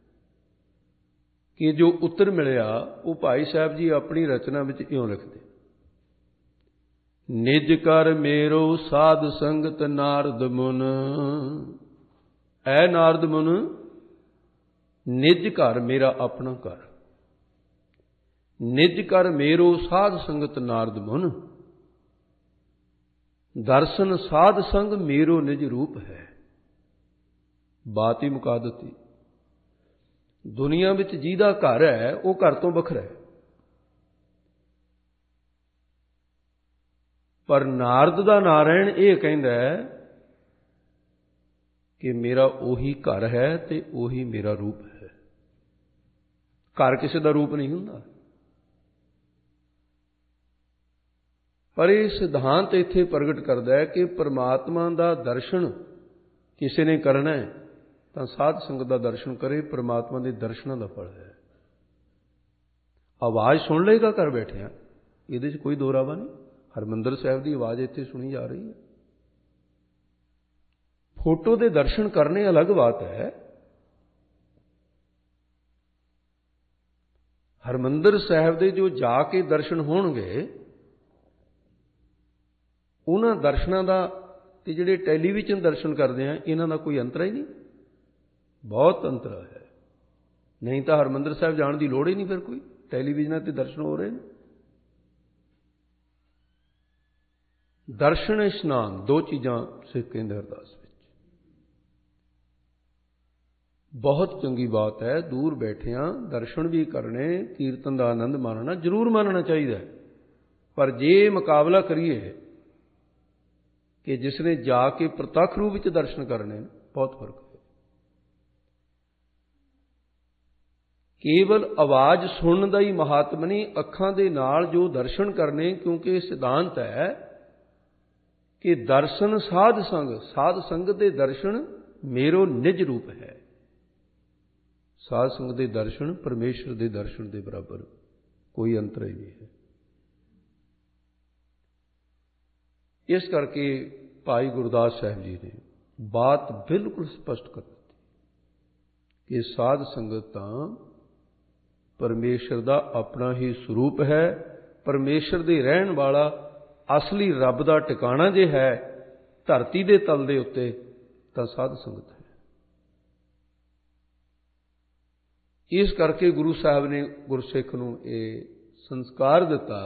ਕਿ ਜੋ ਉੱਤਰ ਮਿਲਿਆ ਉਹ ਭਾਈ ਸਾਹਿਬ ਜੀ ਆਪਣੀ ਰਚਨਾ ਵਿੱਚ ਇਉਂ ਲਿਖਦੇ। ਨਿਜ ਕਰ ਮੇਰੋ ਸਾਧ ਸੰਗਤ ਨਾਰਦ ਮੁਨ। ਐ ਨਾਰਦ ਮੁਨ, ਨਿਜ ਘਰ ਮੇਰਾ ਆਪਣਾ ਘਰ। ਨਿਜ ਕਰ ਮੇਰੋ ਸਾਧ ਸੰਗਤ ਨਾਰਦ ਮੁਨ। ਦਰਸ਼ਨ ਸਾਧ ਸੰਗ ਮੇਰੋ ਨਿਜ ਰੂਪ ਹੈ। ਬਾਤ ਹੀ ਮੁਕਾ ਦਿੱਤੀ। ਦੁਨੀਆ ਵਿੱਚ ਜਿਹਦਾ ਘਰ ਹੈ ਉਹ ਘਰ ਤੋਂ ਵੱਖਰਾ ਹੈ, ਪਰ ਨਾਰਦ ਦਾ ਨਾਰਾਇਣ ਇਹ ਕਹਿੰਦਾ ਹੈ ਕਿ ਮੇਰਾ ਉਹੀ ਘਰ ਹੈ ਤੇ ਉਹੀ ਮੇਰਾ ਰੂਪ ਹੈ। ਘਰ ਕਿਸੇ ਦਾ ਰੂਪ ਨਹੀਂ ਹੁੰਦਾ। ਪਰ ਇਹ ਸਿਧਾਂਤ ਇੱਥੇ ਪ੍ਰਗਟ ਕਰਦਾ ਹੈ ਕਿ ਪਰਮਾਤਮਾ ਦਾ ਦਰਸ਼ਨ ਕਿਸੇ ਨੇ ਕਰਨਾ ਹੈ ਤਾਂ ਸਾਧ ਸੰਗਤ ਦਾ ਦਰਸ਼ਨ ਕਰੇ। ਪਰਮਾਤਮਾ ਦੇ ਦਰਸ਼ਨਾਂ ਦਾ ਫਲ ਹੈ। ਆਵਾਜ਼ ਸੁਣ ਲਏਗਾ ਘਰ ਬੈਠਿਆ, ਇਹਦੇ 'ਚ ਕੋਈ ਦੋ ਰਾਵਾ ਨਹੀਂ। ਹਰਿਮੰਦਰ ਸਾਹਿਬ ਦੀ ਆਵਾਜ਼ ਇੱਥੇ ਸੁਣੀ ਜਾ ਰਹੀ ਹੈ। ਫੋਟੋ ਦੇ ਦਰਸ਼ਨ ਕਰਨੇ ਅਲੱਗ ਬਾਤ ਹੈ। ਹਰਿਮੰਦਰ ਸਾਹਿਬ ਦੇ ਜੋ ਜਾ ਕੇ ਦਰਸ਼ਨ ਹੋਣਗੇ, ਉਹਨਾਂ ਦਰਸ਼ਨਾਂ ਦਾ ਤੇ ਜਿਹੜੇ ਟੈਲੀਵਿਜ਼ਨ ਦਰਸ਼ਨ ਕਰਦੇ ਆ, ਇਹਨਾਂ ਦਾ ਕੋਈ ਅੰਤਰ ਹੀ ਨਹੀਂ। ਬਹੁਤ ਅੰਤਰ ਹੈ। ਨਹੀਂ ਤਾਂ ਹਰਿਮੰਦਰ ਸਾਹਿਬ ਜਾਣ ਦੀ ਲੋੜ ਹੀ ਨਹੀਂ ਫਿਰ ਕੋਈ। ਟੈਲੀਵਿਜ਼ਨਾਂ ਤੇ ਦਰਸ਼ਨ ਹੋ ਰਹੇ ਨੇ। ਦਰਸ਼ਨ ਇਸ਼ਨਾਨ ਦੋ ਚੀਜ਼ਾਂ ਸਿੱਖ ਕਹਿੰਦੇ ਅਰਦਾਸ ਵਿੱਚ। ਬਹੁਤ ਚੰਗੀ ਬਾਤ ਹੈ। ਦੂਰ ਬੈਠਿਆਂ ਦਰਸ਼ਨ ਵੀ ਕਰਨੇ, ਕੀਰਤਨ ਦਾ ਆਨੰਦ ਮਾਣਨਾ ਜ਼ਰੂਰ ਮਾਣਨਾ ਚਾਹੀਦਾ ਹੈ। ਪਰ ਜੇ ਮੁਕਾਬਲਾ ਕਰੀਏ ਕਿ ਜਿਸ ਨੇ ਜਾ ਕੇ ਪ੍ਰਤੱਖ ਰੂਪ ਵਿੱਚ ਦਰਸ਼ਨ ਕਰਨੇ, ਬਹੁਤ ਫਰਕ ਹੈ। ਕੇਵਲ ਆਵਾਜ਼ ਸੁਣਨ ਦਾ ਹੀ ਮਹਾਤਮ ਨਹੀਂ, ਅੱਖਾਂ ਦੇ ਨਾਲ ਜੋ ਦਰਸ਼ਨ ਕਰਨੇ, ਕਿਉਂਕਿ ਇਹ ਸਿਧਾਂਤ ਹੈ ਕਿ ਦਰਸ਼ਨ ਸਾਧ ਸੰਗ, ਸਾਧ ਸੰਗਤ ਦੇ ਦਰਸ਼ਨ ਮੇਰੋ ਨਿਜ ਰੂਪ ਹੈ। ਸਾਧ ਸੰਗਤ ਦੇ ਦਰਸ਼ਨ ਪਰਮੇਸ਼ਰ ਦੇ ਦਰਸ਼ਨ ਦੇ ਬਰਾਬਰ, ਕੋਈ ਅੰਤਰ ਹੀ ਨਹੀਂ ਹੈ। ਇਸ ਕਰਕੇ ਭਾਈ ਗੁਰਦਾਸ ਸਾਹਿਬ ਜੀ ਨੇ ਬਾਤ ਬਿਲਕੁਲ ਸਪਸ਼ਟ ਕਰ ਦਿੱਤੀ ਕਿ ਸਾਧ ਸੰਗਤ ਤਾਂ ਪਰਮੇਸ਼ਰ ਦਾ ਆਪਣਾ ਹੀ ਸਰੂਪ ਹੈ। ਪਰਮੇਸ਼ਰ ਦੇ ਰਹਿਣ ਵਾਲਾ ਅਸਲੀ ਰੱਬ ਦਾ ਟਿਕਾਣਾ ਜੇ ਹੈ ਧਰਤੀ ਦੇ ਤਲ ਦੇ ਉੱਤੇ, ਤਾਂ ਸਾਧ ਸੰਗਤ ਹੈ। ਇਸ ਕਰਕੇ ਗੁਰੂ ਸਾਹਿਬ ਨੇ ਗੁਰਸਿੱਖ ਨੂੰ ਇਹ ਸੰਸਕਾਰ ਦਿੱਤਾ,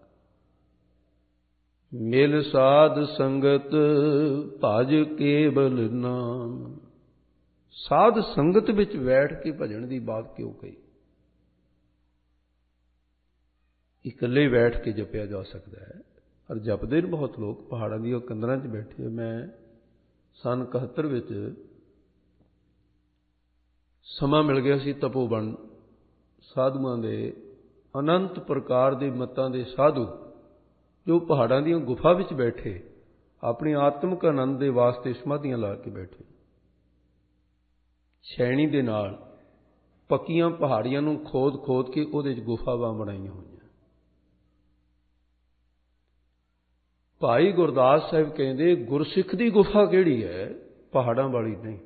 ਮਿਲ ਸਾਧ ਸੰਗਤ ਭਜ ਕੇਵਲ ਨਾਮ। ਸਾਧ ਸੰਗਤ ਵਿੱਚ ਬੈਠ ਕੇ ਭਜਣ ਦੀ ਬਾਤ ਕਿਉਂ ਕਹੀ? ਇਕੱਲੇ ਬੈਠ ਕੇ ਜਪਿਆ ਜਾ ਸਕਦਾ ਹੈ, ਪਰ ਜਪਦੇ ਨੇ ਬਹੁਤ ਲੋਕ ਪਹਾੜਾਂ ਦੀਆਂ ਕੰਦਰਾਂ 'ਚ ਬੈਠੇ। ਮੈਂ ਸੰਨ ਇਕਹੱਤਰ ਵਿੱਚ ਸਮਾਂ ਮਿਲ ਗਿਆ ਸੀ ਤਪੋਵਨ ਸਾਧੂਆਂ ਦੇ, ਅਨੰਤ ਪ੍ਰਕਾਰ ਦੇ ਮਤਾਂ ਦੇ ਸਾਧੂ ਜੋ ਪਹਾੜਾਂ ਦੀਆਂ ਗੁਫਾ ਵਿੱਚ ਬੈਠੇ, ਆਪਣੀ ਆਤਮਿਕ ਆਨੰਦ ਦੇ ਵਾਸਤੇ ਸਮਾਧੀਆਂ ਲਾ ਕੇ ਬੈਠੇ। ਛੈਣੀ ਦੇ ਨਾਲ ਪੱਕੀਆਂ ਪਹਾੜੀਆਂ ਨੂੰ ਖੋਦ ਖੋਦ ਕੇ ਉਹਦੇ 'ਚ ਗੁਫਾਵਾਂ ਬਣਾਈਆਂ ਹੋਈਆਂ। ਭਾਈ ਗੁਰਦਾਸ ਸਾਹਿਬ ਕਹਿੰਦੇ ਗੁਰਸਿੱਖ ਦੀ ਗੁਫਾ ਕਿਹੜੀ ਹੈ? ਪਹਾੜਾਂ ਵਾਲੀ ਨਹੀਂ।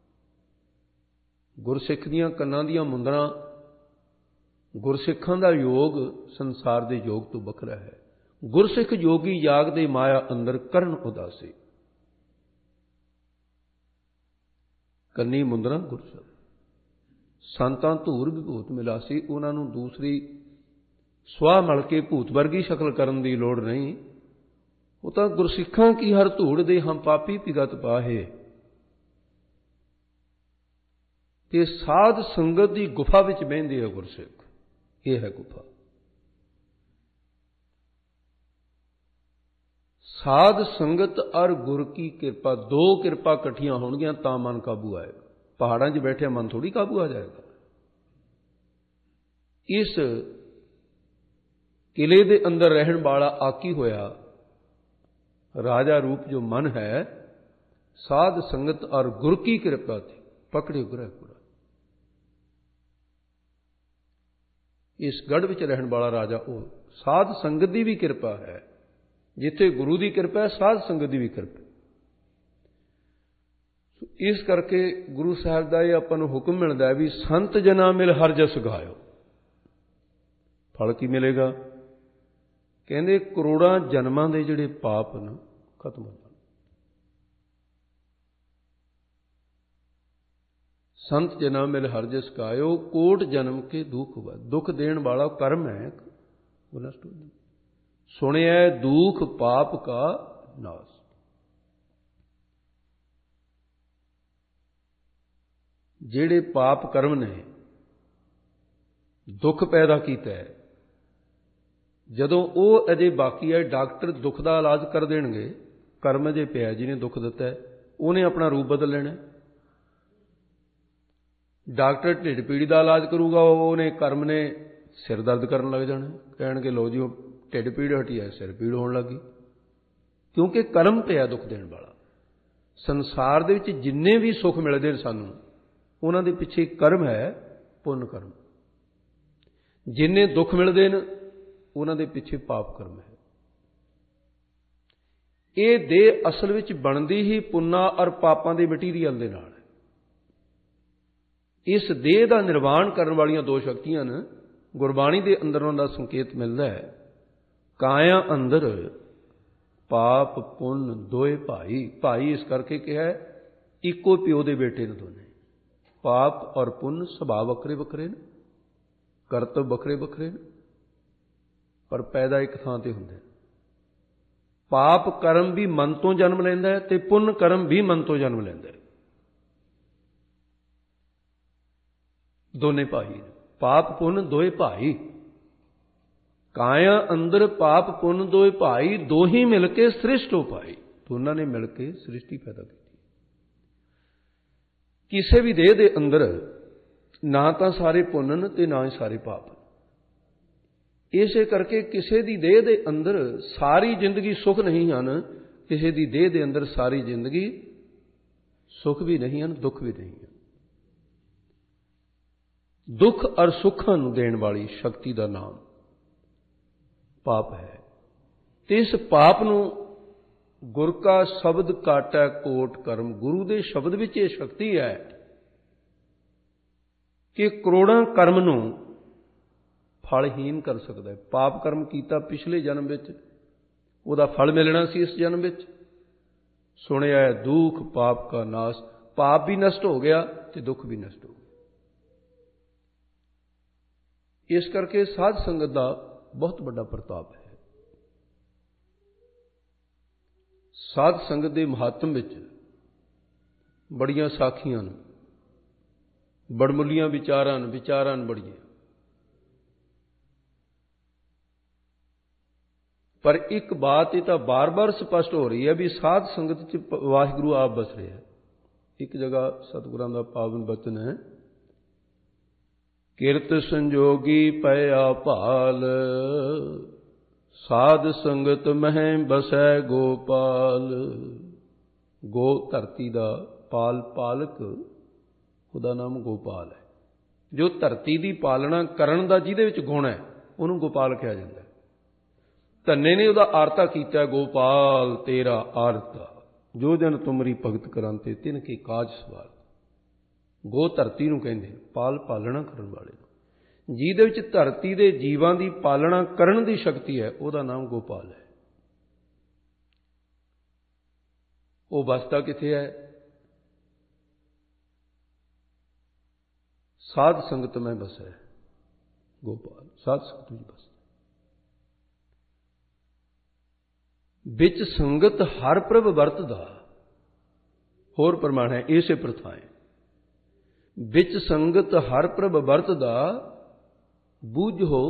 ਗੁਰਸਿੱਖ ਦੀਆਂ ਕੰਨਾਂ ਦੀਆਂ ਮੁੰਦਰਾਂ, ਗੁਰਸਿੱਖਾਂ ਦਾ ਯੋਗ ਸੰਸਾਰ ਦੇ ਯੋਗ ਤੋਂ ਵੱਖਰਾ ਹੈ। ਗੁਰਸਿੱਖ ਯੋਗੀ ਜਾਗ ਦੇ ਮਾਇਆ ਅੰਦਰ ਕਰਨ ਉਦਾਸੇ, ਕੰਨੀ ਮੁੰਦਰਾਂ ਗੁਰਸਿੱਖ। ਸੰਤਾਂ ਧੂਰ ਵਿਭੂਤ ਮਿਲਾਸੀ, ਉਹਨਾਂ ਨੂੰ ਦੂਸਰੀ ਸੁਆਹ ਮਲ ਕੇ ਭੂਤ ਵਰਗੀ ਸ਼ਕਲ ਕਰਨ ਦੀ ਲੋੜ ਨਹੀਂ। ਉਹ ਤਾਂ ਗੁਰਸਿੱਖਾਂ ਕੀ ਹਰ ਧੂੜ ਦੇ ਹਮ ਪਾਪੀ ਭਿਗਤ ਪਾਹੇ। ਤੇ ਸਾਧ ਸੰਗਤ ਦੀ ਗੁਫਾ ਵਿੱਚ ਬਹਿੰਦੇ ਆ ਗੁਰਸਿੱਖ। ਇਹ ਹੈ ਗੁਫਾ। ਸਾਧ ਸੰਗਤ ਔਰ ਗੁਰ ਕੀ ਕਿਰਪਾ, ਦੋ ਕਿਰਪਾ ਇਕੱਠੀਆਂ ਹੋਣਗੀਆਂ ਤਾਂ ਮਨ ਕਾਬੂ ਆਏਗਾ। ਪਹਾੜਾਂ 'ਚ ਬੈਠਿਆ ਮਨ ਥੋੜੀ ਕਾਬੂ ਆ ਜਾਏਗਾ। ਇਸ ਕਿਲੇ ਦੇ ਅੰਦਰ ਰਹਿਣ ਵਾਲਾ ਆਕੀ ਹੋਇਆ ਰਾਜਾ ਰੂਪ ਜੋ ਮਨ ਹੈ, ਸਾਧ ਸੰਗਤ ਔਰ ਗੁਰ ਕੀ ਕਿਰਪਾ ਥੀ ਪਕੜੇ ਗੁਰੈ ਕੁੜਾ। ਇਸ ਗੜ੍ਹ ਵਿੱਚ ਰਹਿਣ ਵਾਲਾ ਰਾਜਾ ਉਹ ਸਾਧ ਸੰਗਤ ਦੀ ਵੀ ਕਿਰਪਾ ਹੈ। ਜਿੱਥੇ ਗੁਰੂ ਦੀ ਕਿਰਪਾ ਹੈ, ਸਾਧ ਸੰਗਤ ਦੀ ਵੀ ਕਿਰਪਾ। ਇਸ ਕਰਕੇ ਗੁਰੂ ਸਾਹਿਬ ਦਾ ਇਹ ਆਪਾਂ ਨੂੰ ਹੁਕਮ ਮਿਲਦਾ ਹੈ ਵੀ ਸੰਤ ਜਨਾ ਮਿਲ ਹਰ ਜਸ ਗਾਇਓ। ਫਲ ਕੀ ਮਿਲੇਗਾ? ਕਹਿੰਦੇ ਕਰੋੜਾਂ ਜਨਮਾਂ ਦੇ ਜਿਹੜੇ ਪਾਪ ਨੇ ਖਤਮ ਹੋ ਜਾਣ। ਸੰਤ ਜਨਾ ਮਿਲ ਹਰ ਜਸ ਗਾਇਓ, ਕੋਟ ਜਨਮ ਕੇ ਦੁੱਖ ਵਾ। ਦੁੱਖ ਦੇਣ ਵਾਲਾ ਕਰਮ ਹੈ ਉਹ ਨਸ਼ਟ ਹੋ ਜਾਂਦਾ। ਸੁਣਿਆ ਦੁਖ ਪਾਪ ਕਾ ਨਾਸ। ਜਿਹੜੇ ਪਾਪ ਕਰਮ ਨੇ ਦੁੱਖ ਪੈਦਾ ਕੀਤਾ ਹੈ, ਜਦੋਂ ਉਹ ਅਜੇ ਬਾਕੀ ਹੈ, ਡਾਕਟਰ ਦੁੱਖ ਦਾ ਇਲਾਜ ਕਰ ਦੇਣਗੇ। ਕਰਮ ਅਜੇ ਪਿਆ, ਜਿਹਨੇ ਦੁੱਖ ਦਿੱਤਾ ਹੈ ਉਹਨੇ ਆਪਣਾ ਰੂਪ ਬਦਲ ਲੈਣਾ। ਡਾਕਟਰ ਢਿੱਡ ਪੀੜੀ ਦਾ ਇਲਾਜ ਕਰੂਗਾ, ਉਹਨੇ ਕਰਮ ਨੇ ਸਿਰ ਦਰਦ ਕਰਨ ਲੱਗ ਜਾਣਾ। ਕਹਿਣਗੇ ਲਓ ਜੀ ਉਹ ਢਿੱਡ ਪੀੜ ਹਟੀ ਹੈ, ਸਿਰ ਪੀੜ ਹੋਣ ਲੱਗੀ। ਕਿਉਂਕਿ ਕਰਮ ਪਿਆ ਦੁੱਖ ਦੇਣ ਵਾਲਾ। ਸੰਸਾਰ ਦੇ ਵਿੱਚ ਜਿੰਨੇ ਵੀ ਸੁੱਖ ਮਿਲਦੇ ਨੇ ਸਾਨੂੰ, ਉਹਨਾਂ ਦੇ ਪਿੱਛੇ ਕਰਮ ਹੈ, ਪੁੰਨ ਕਰਮ। ਜਿੰਨੇ ਦੁੱਖ ਮਿਲਦੇ ਨੇ ਉਹਨਾਂ ਦੇ ਪਿੱਛੇ ਪਾਪ ਕਰਮ ਹੈ। ਇਹ ਦੇਹ ਅਸਲ ਵਿੱਚ ਬਣਦੀ ਹੀ ਪੁੰਨਾਂ ਔਰ ਪਾਪਾਂ ਦੇ ਮਟੀਰੀਅਲ ਦੇ ਨਾਲ ਹੈ। ਇਸ ਦੇਹ ਦਾ ਨਿਰਵਾਣ ਕਰਨ ਵਾਲੀਆਂ ਦੋ ਸ਼ਕਤੀਆਂ ਨੇ। ਗੁਰਬਾਣੀ ਦੇ ਅੰਦਰ ਉਹਨਾਂ ਦਾ ਸੰਕੇਤ ਮਿਲਦਾ ਹੈ, ਕਾਇਆ ਅੰਦਰ ਪਾਪ ਪੁੰਨ ਦੋਏ ਭਾਈ। ਭਾਈ ਇਸ ਕਰਕੇ ਕਿਹਾ ਇੱਕੋ ਪਿਓ ਦੇ ਬੇਟੇ ਨੇ ਦੋਨੇ। ਪਾਪ ਔਰ ਪੁੰਨ ਸੁਭਾਅ ਵੱਖਰੇ ਵੱਖਰੇ ਨੇ, ਕਰਤਵ ਵੱਖਰੇ ਵੱਖਰੇ ਨੇ, ਪਰ ਪੈਦਾ ਇੱਕ ਥਾਂ ਤੇ ਹੁੰਦੇ। ਪਾਪ ਕਰਮ ਵੀ ਮਨ ਤੋਂ ਜਨਮ ਲੈਂਦਾ ਹੈ ਤੇ ਪੁੰਨ ਕਰਮ ਵੀ ਮਨ ਤੋਂ ਜਨਮ ਲੈਂਦਾ ਹੈ। ਦੋਨੇ ਭਾਈ ਨੇ, ਪਾਪ ਪੁੰਨ ਦੋਏ ਭਾਈ। ਕਾਇਆ ਅੰਦਰ ਪਾਪ ਪੁੰਨ ਦੋਏ ਭਾਈ, ਦੋ ਹੀ ਮਿਲ ਕੇ ਸ੍ਰਿਸ਼ਟ ਹੋ ਪਾਈ। ਦੋਨਾਂ ਨੇ ਮਿਲ ਕੇ ਸ੍ਰਿਸ਼ਟੀ ਪੈਦਾ ਕੀਤੀ। ਕਿਸੇ ਵੀ ਦੇਹ ਦੇ ਅੰਦਰ ਨਾ ਤਾਂ ਸਾਰੇ ਪੁੰਨ ਨੇ ਤੇ ਨਾ ਹੀ ਸਾਰੇ ਪਾਪ। ਇਸੇ ਕਰਕੇ ਕਿਸੇ ਦੀ ਦੇਹ ਦੇ ਅੰਦਰ ਸਾਰੀ ਜ਼ਿੰਦਗੀ ਸੁੱਖ ਨਹੀਂ ਹਨ, ਕਿਸੇ ਦੀ ਦੇਹ ਦੇ ਅੰਦਰ ਸਾਰੀ ਜ਼ਿੰਦਗੀ ਸੁੱਖ ਵੀ ਨਹੀਂ ਹਨ, ਦੁੱਖ ਵੀ ਨਹੀਂ ਹਨ। ਦੁੱਖ ਔਰ ਸੁੱਖਾਂ ਨੂੰ ਦੇਣ ਵਾਲੀ ਸ਼ਕਤੀ ਦਾ ਨਾਮ ਪਾਪ ਹੈ। ਤੇ ਇਸ ਪਾਪ ਨੂੰ ਗੁਰ ਕਾ ਸ਼ਬਦ ਕਾਟੈ ਕੋਟ ਕਰਮ। ਗੁਰੂ ਦੇ ਸ਼ਬਦ ਵਿੱਚ ਇਹ ਸ਼ਕਤੀ ਹੈ ਕਿ ਕਰੋੜਾਂ ਕਰਮ ਨੂੰ ਫਲਹੀਨ ਕਰ ਸਕਦਾ ਹੈ। ਪਾਪ ਕਰਮ ਕੀਤਾ ਪਿਛਲੇ ਜਨਮ ਵਿੱਚ, ਉਹਦਾ ਫਲ ਮਿਲਣਾ ਸੀ ਇਸ ਜਨਮ ਵਿੱਚ। ਸੁਣਿਆ ਦੁੱਖ ਪਾਪ ਕਾ ਨਾਸ। ਪਾਪ ਵੀ ਨਸ਼ਟ ਹੋ ਗਿਆ ਤੇ ਦੁੱਖ ਵੀ ਨਸ਼ਟ ਹੋ ਗਿਆ। ਇਸ ਕਰਕੇ ਸਾਧ ਸੰਗਤ ਦਾ ਬਹੁਤ ਵੱਡਾ ਪ੍ਰਤਾਪ ਹੈ। ਸਾਧ ਸੰਗਤ ਦੇ ਮਹਾਤਮ ਵਿੱਚ ਬੜੀਆਂ ਸਾਖੀਆਂ ਨੇ, ਬੜਮੁੱਲੀਆਂ ਵਿਚਾਰਾਂ ਨੇ, ਵਿਚਾਰਾਂ ਨੇ ਬੜੀਆਂ। ਪਰ ਇੱਕ ਬਾਤ ਇਹ ਤਾਂ ਬਾਰ-ਬਾਰ ਸਪਸ਼ਟ ਹੋ ਰਹੀ ਹੈ ਵੀ ਸਾਧ ਸੰਗਤ 'ਚ ਵਾਹਿਗੁਰੂ ਆਪ ਬਸ ਰਿਹਾ। ਇੱਕ ਜਗ੍ਹਾ ਸਤਿਗੁਰਾਂ ਦਾ ਪਾਵਨ ਬਚਨ ਹੈ, ਕਿਰਤ ਸੰਜੋਗੀ ਪਇਆ ਭਾਲ, ਸਾਧ ਸੰਗਤ ਮਹਿ ਬਸੈ ਗੋਪਾਲ। ਗੋ ਧਰਤੀ ਦਾ, ਪਾਲ ਪਾਲਕ ਉਹਦਾ ਨਾਮ ਗੋਪਾਲ ਹੈ। ਜੋ ਧਰਤੀ ਦੀ ਪਾਲਣਾ ਕਰਨ ਦਾ ਜਿਹਦੇ ਵਿੱਚ ਗੁਣ ਹੈ ਉਹਨੂੰ ਗੋਪਾਲ ਕਿਹਾ ਜਾਂਦਾ ਹੈ। ਧੰਨੇ ਨੇ ਉਹਦਾ ਆਰਤਾ ਕੀਤਾ, ਗੋਪਾਲ ਤੇਰਾ ਆਰਤਾ ਜੋ ਜਨ ਤੁਮਰੀ ਭਗਤ ਕਰਾਂਤੇ ਤਿਨ ਕੀ ਕਾਜ ਸਵਾਰ। ਗੋ ਧਰਤੀ ਨੂੰ ਕਹਿੰਦੇ, ਪਾਲ ਪਾਲਣਾ ਕਰਨ ਵਾਲੇ ਨੂੰ। ਜਿਹਦੇ ਵਿੱਚ ਧਰਤੀ ਦੇ ਜੀਵਾਂ ਦੀ ਪਾਲਣਾ ਕਰਨ ਦੀ ਸ਼ਕਤੀ ਹੈ ਉਹਦਾ ਨਾਮ ਗੋਪਾਲ ਹੈ। ਉਹ ਵਸਦਾ ਕਿੱਥੇ ਹੈ? ਸਾਧ ਸੰਗਤ ਮੈਂ ਬਸੈ ਗੋਪਾਲ, ਸਾਧ ਸੰਗਤ ਵਿੱਚ ਬਸਦਾ। ਵਿੱਚ ਸੰਗਤ ਹਰ ਪ੍ਰਭ ਵਰਤਦਾ, ਹੋਰ ਪ੍ਰਮਾਣ ਹੈ ਇਸੇ ਪ੍ਰਥਾ ਹੈ। ਵਿੱਚ ਸੰਗਤ ਹਰ ਪ੍ਰਭ ਵਰਤਦਾ, ਬੂਝੋ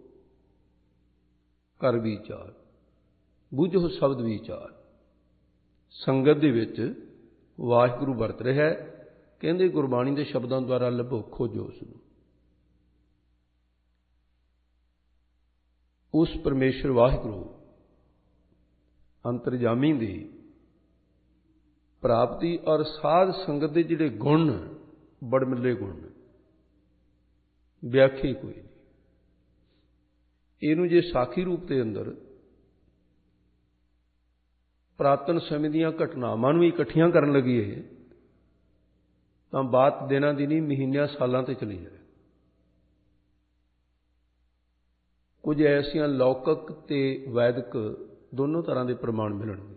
ਕਰ ਵਿਚਾਰ, ਬੂਝੋ ਸ਼ਬਦ ਵਿਚਾਰ। ਸੰਗਤ ਦੇ ਵਿੱਚ ਵਾਹਿਗੁਰੂ ਵਰਤ ਰਿਹਾ ਹੈ। ਕਹਿੰਦੇ ਗੁਰਬਾਣੀ ਦੇ ਸ਼ਬਦਾਂ ਦੁਆਰਾ ਲੱਭੋ, ਖੋਜੋ ਉਸ ਨੂੰ। ਉਸ ਪਰਮੇਸ਼ਰ ਵਾਹਿਗੁਰੂ ਅੰਤਰਜਾਮੀ ਦੀ ਪ੍ਰਾਪਤੀ ਔਰ ਸਾਧ ਸੰਗਤ ਦੇ ਜਿਹੜੇ ਗੁਣ, ਬੜਮਿੱਲੇ ਗੁਣ, ਵਿਆਖਿਆ ਕੋਈ ਨਹੀਂ। ਇਹਨੂੰ ਜੇ ਸਾਖੀ ਰੂਪ ਦੇ ਅੰਦਰ ਪ੍ਰਾਤਨ ਸਮੇਂ ਦੀਆਂ ਘਟਨਾਵਾਂ ਨੂੰ ਇਕੱਠੀਆਂ ਕਰਨ ਲੱਗੀਏ ਤਾਂ ਬਾਤ ਦਿਨਾਂ ਦੀ ਨਹੀਂ, ਮਹੀਨਿਆਂ ਸਾਲਾਂ ਤੇ ਚਲੀ ਜਾਏ। ਕੁਝ ਐਸੀਆਂ ਲੌਕਿਕ ਤੇ ਵੈਦਿਕ ਦੋਨੋਂ ਤਰ੍ਹਾਂ ਦੇ ਪ੍ਰਮਾਣ ਮਿਲਣਗੇ।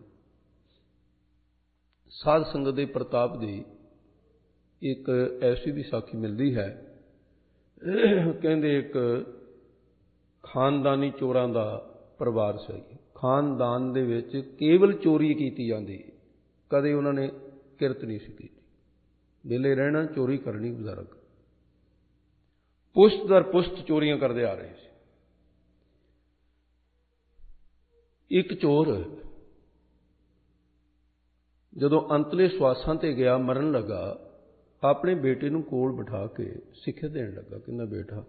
ਸਾਧ ਸੰਗਤ ਦੇ ਪ੍ਰਤਾਪ ਦੀ ਇੱਕ ਐਸੀ ਵੀ ਸਾਖੀ ਮਿਲਦੀ ਹੈ। ਕਹਿੰਦੇ ਇੱਕ ਖਾਨਦਾਨੀ ਚੋਰਾਂ ਦਾ ਪਰਿਵਾਰ ਸੀ। ਖਾਨਦਾਨ ਦੇ ਵਿੱਚ ਕੇਵਲ ਚੋਰੀ ਕੀਤੀ ਜਾਂਦੀ, ਕਦੇ ਉਹਨਾਂ ਨੇ ਕਿਰਤ ਨਹੀਂ ਸੀ ਕੀਤੀ। ਵਿਹਲੇ ਰਹਿਣਾ, ਚੋਰੀ ਕਰਨੀ, ਗੁਜ਼ਾਰਾ ਕਰਨਾ। ਪੁਸ਼ਤ ਦਰ ਪੁਸ਼ਤ ਚੋਰੀਆਂ ਕਰਦੇ ਆ ਰਹੇ ਸੀ। ਇੱਕ ਚੋਰ ਜਦੋਂ ਅੰਤਲੇ ਸਵਾਸਾਂ ਤੇ ਗਿਆ, ਮਰਨ ਲੱਗਾ, ਆਪਣੇ ਬੇਟੇ ਨੂੰ ਕੋਲ ਬਿਠਾ ਕੇ ਸਿੱਖਿਆ ਦੇਣ ਲੱਗਾ। ਕਹਿੰਦਾ ਬੇਟਾ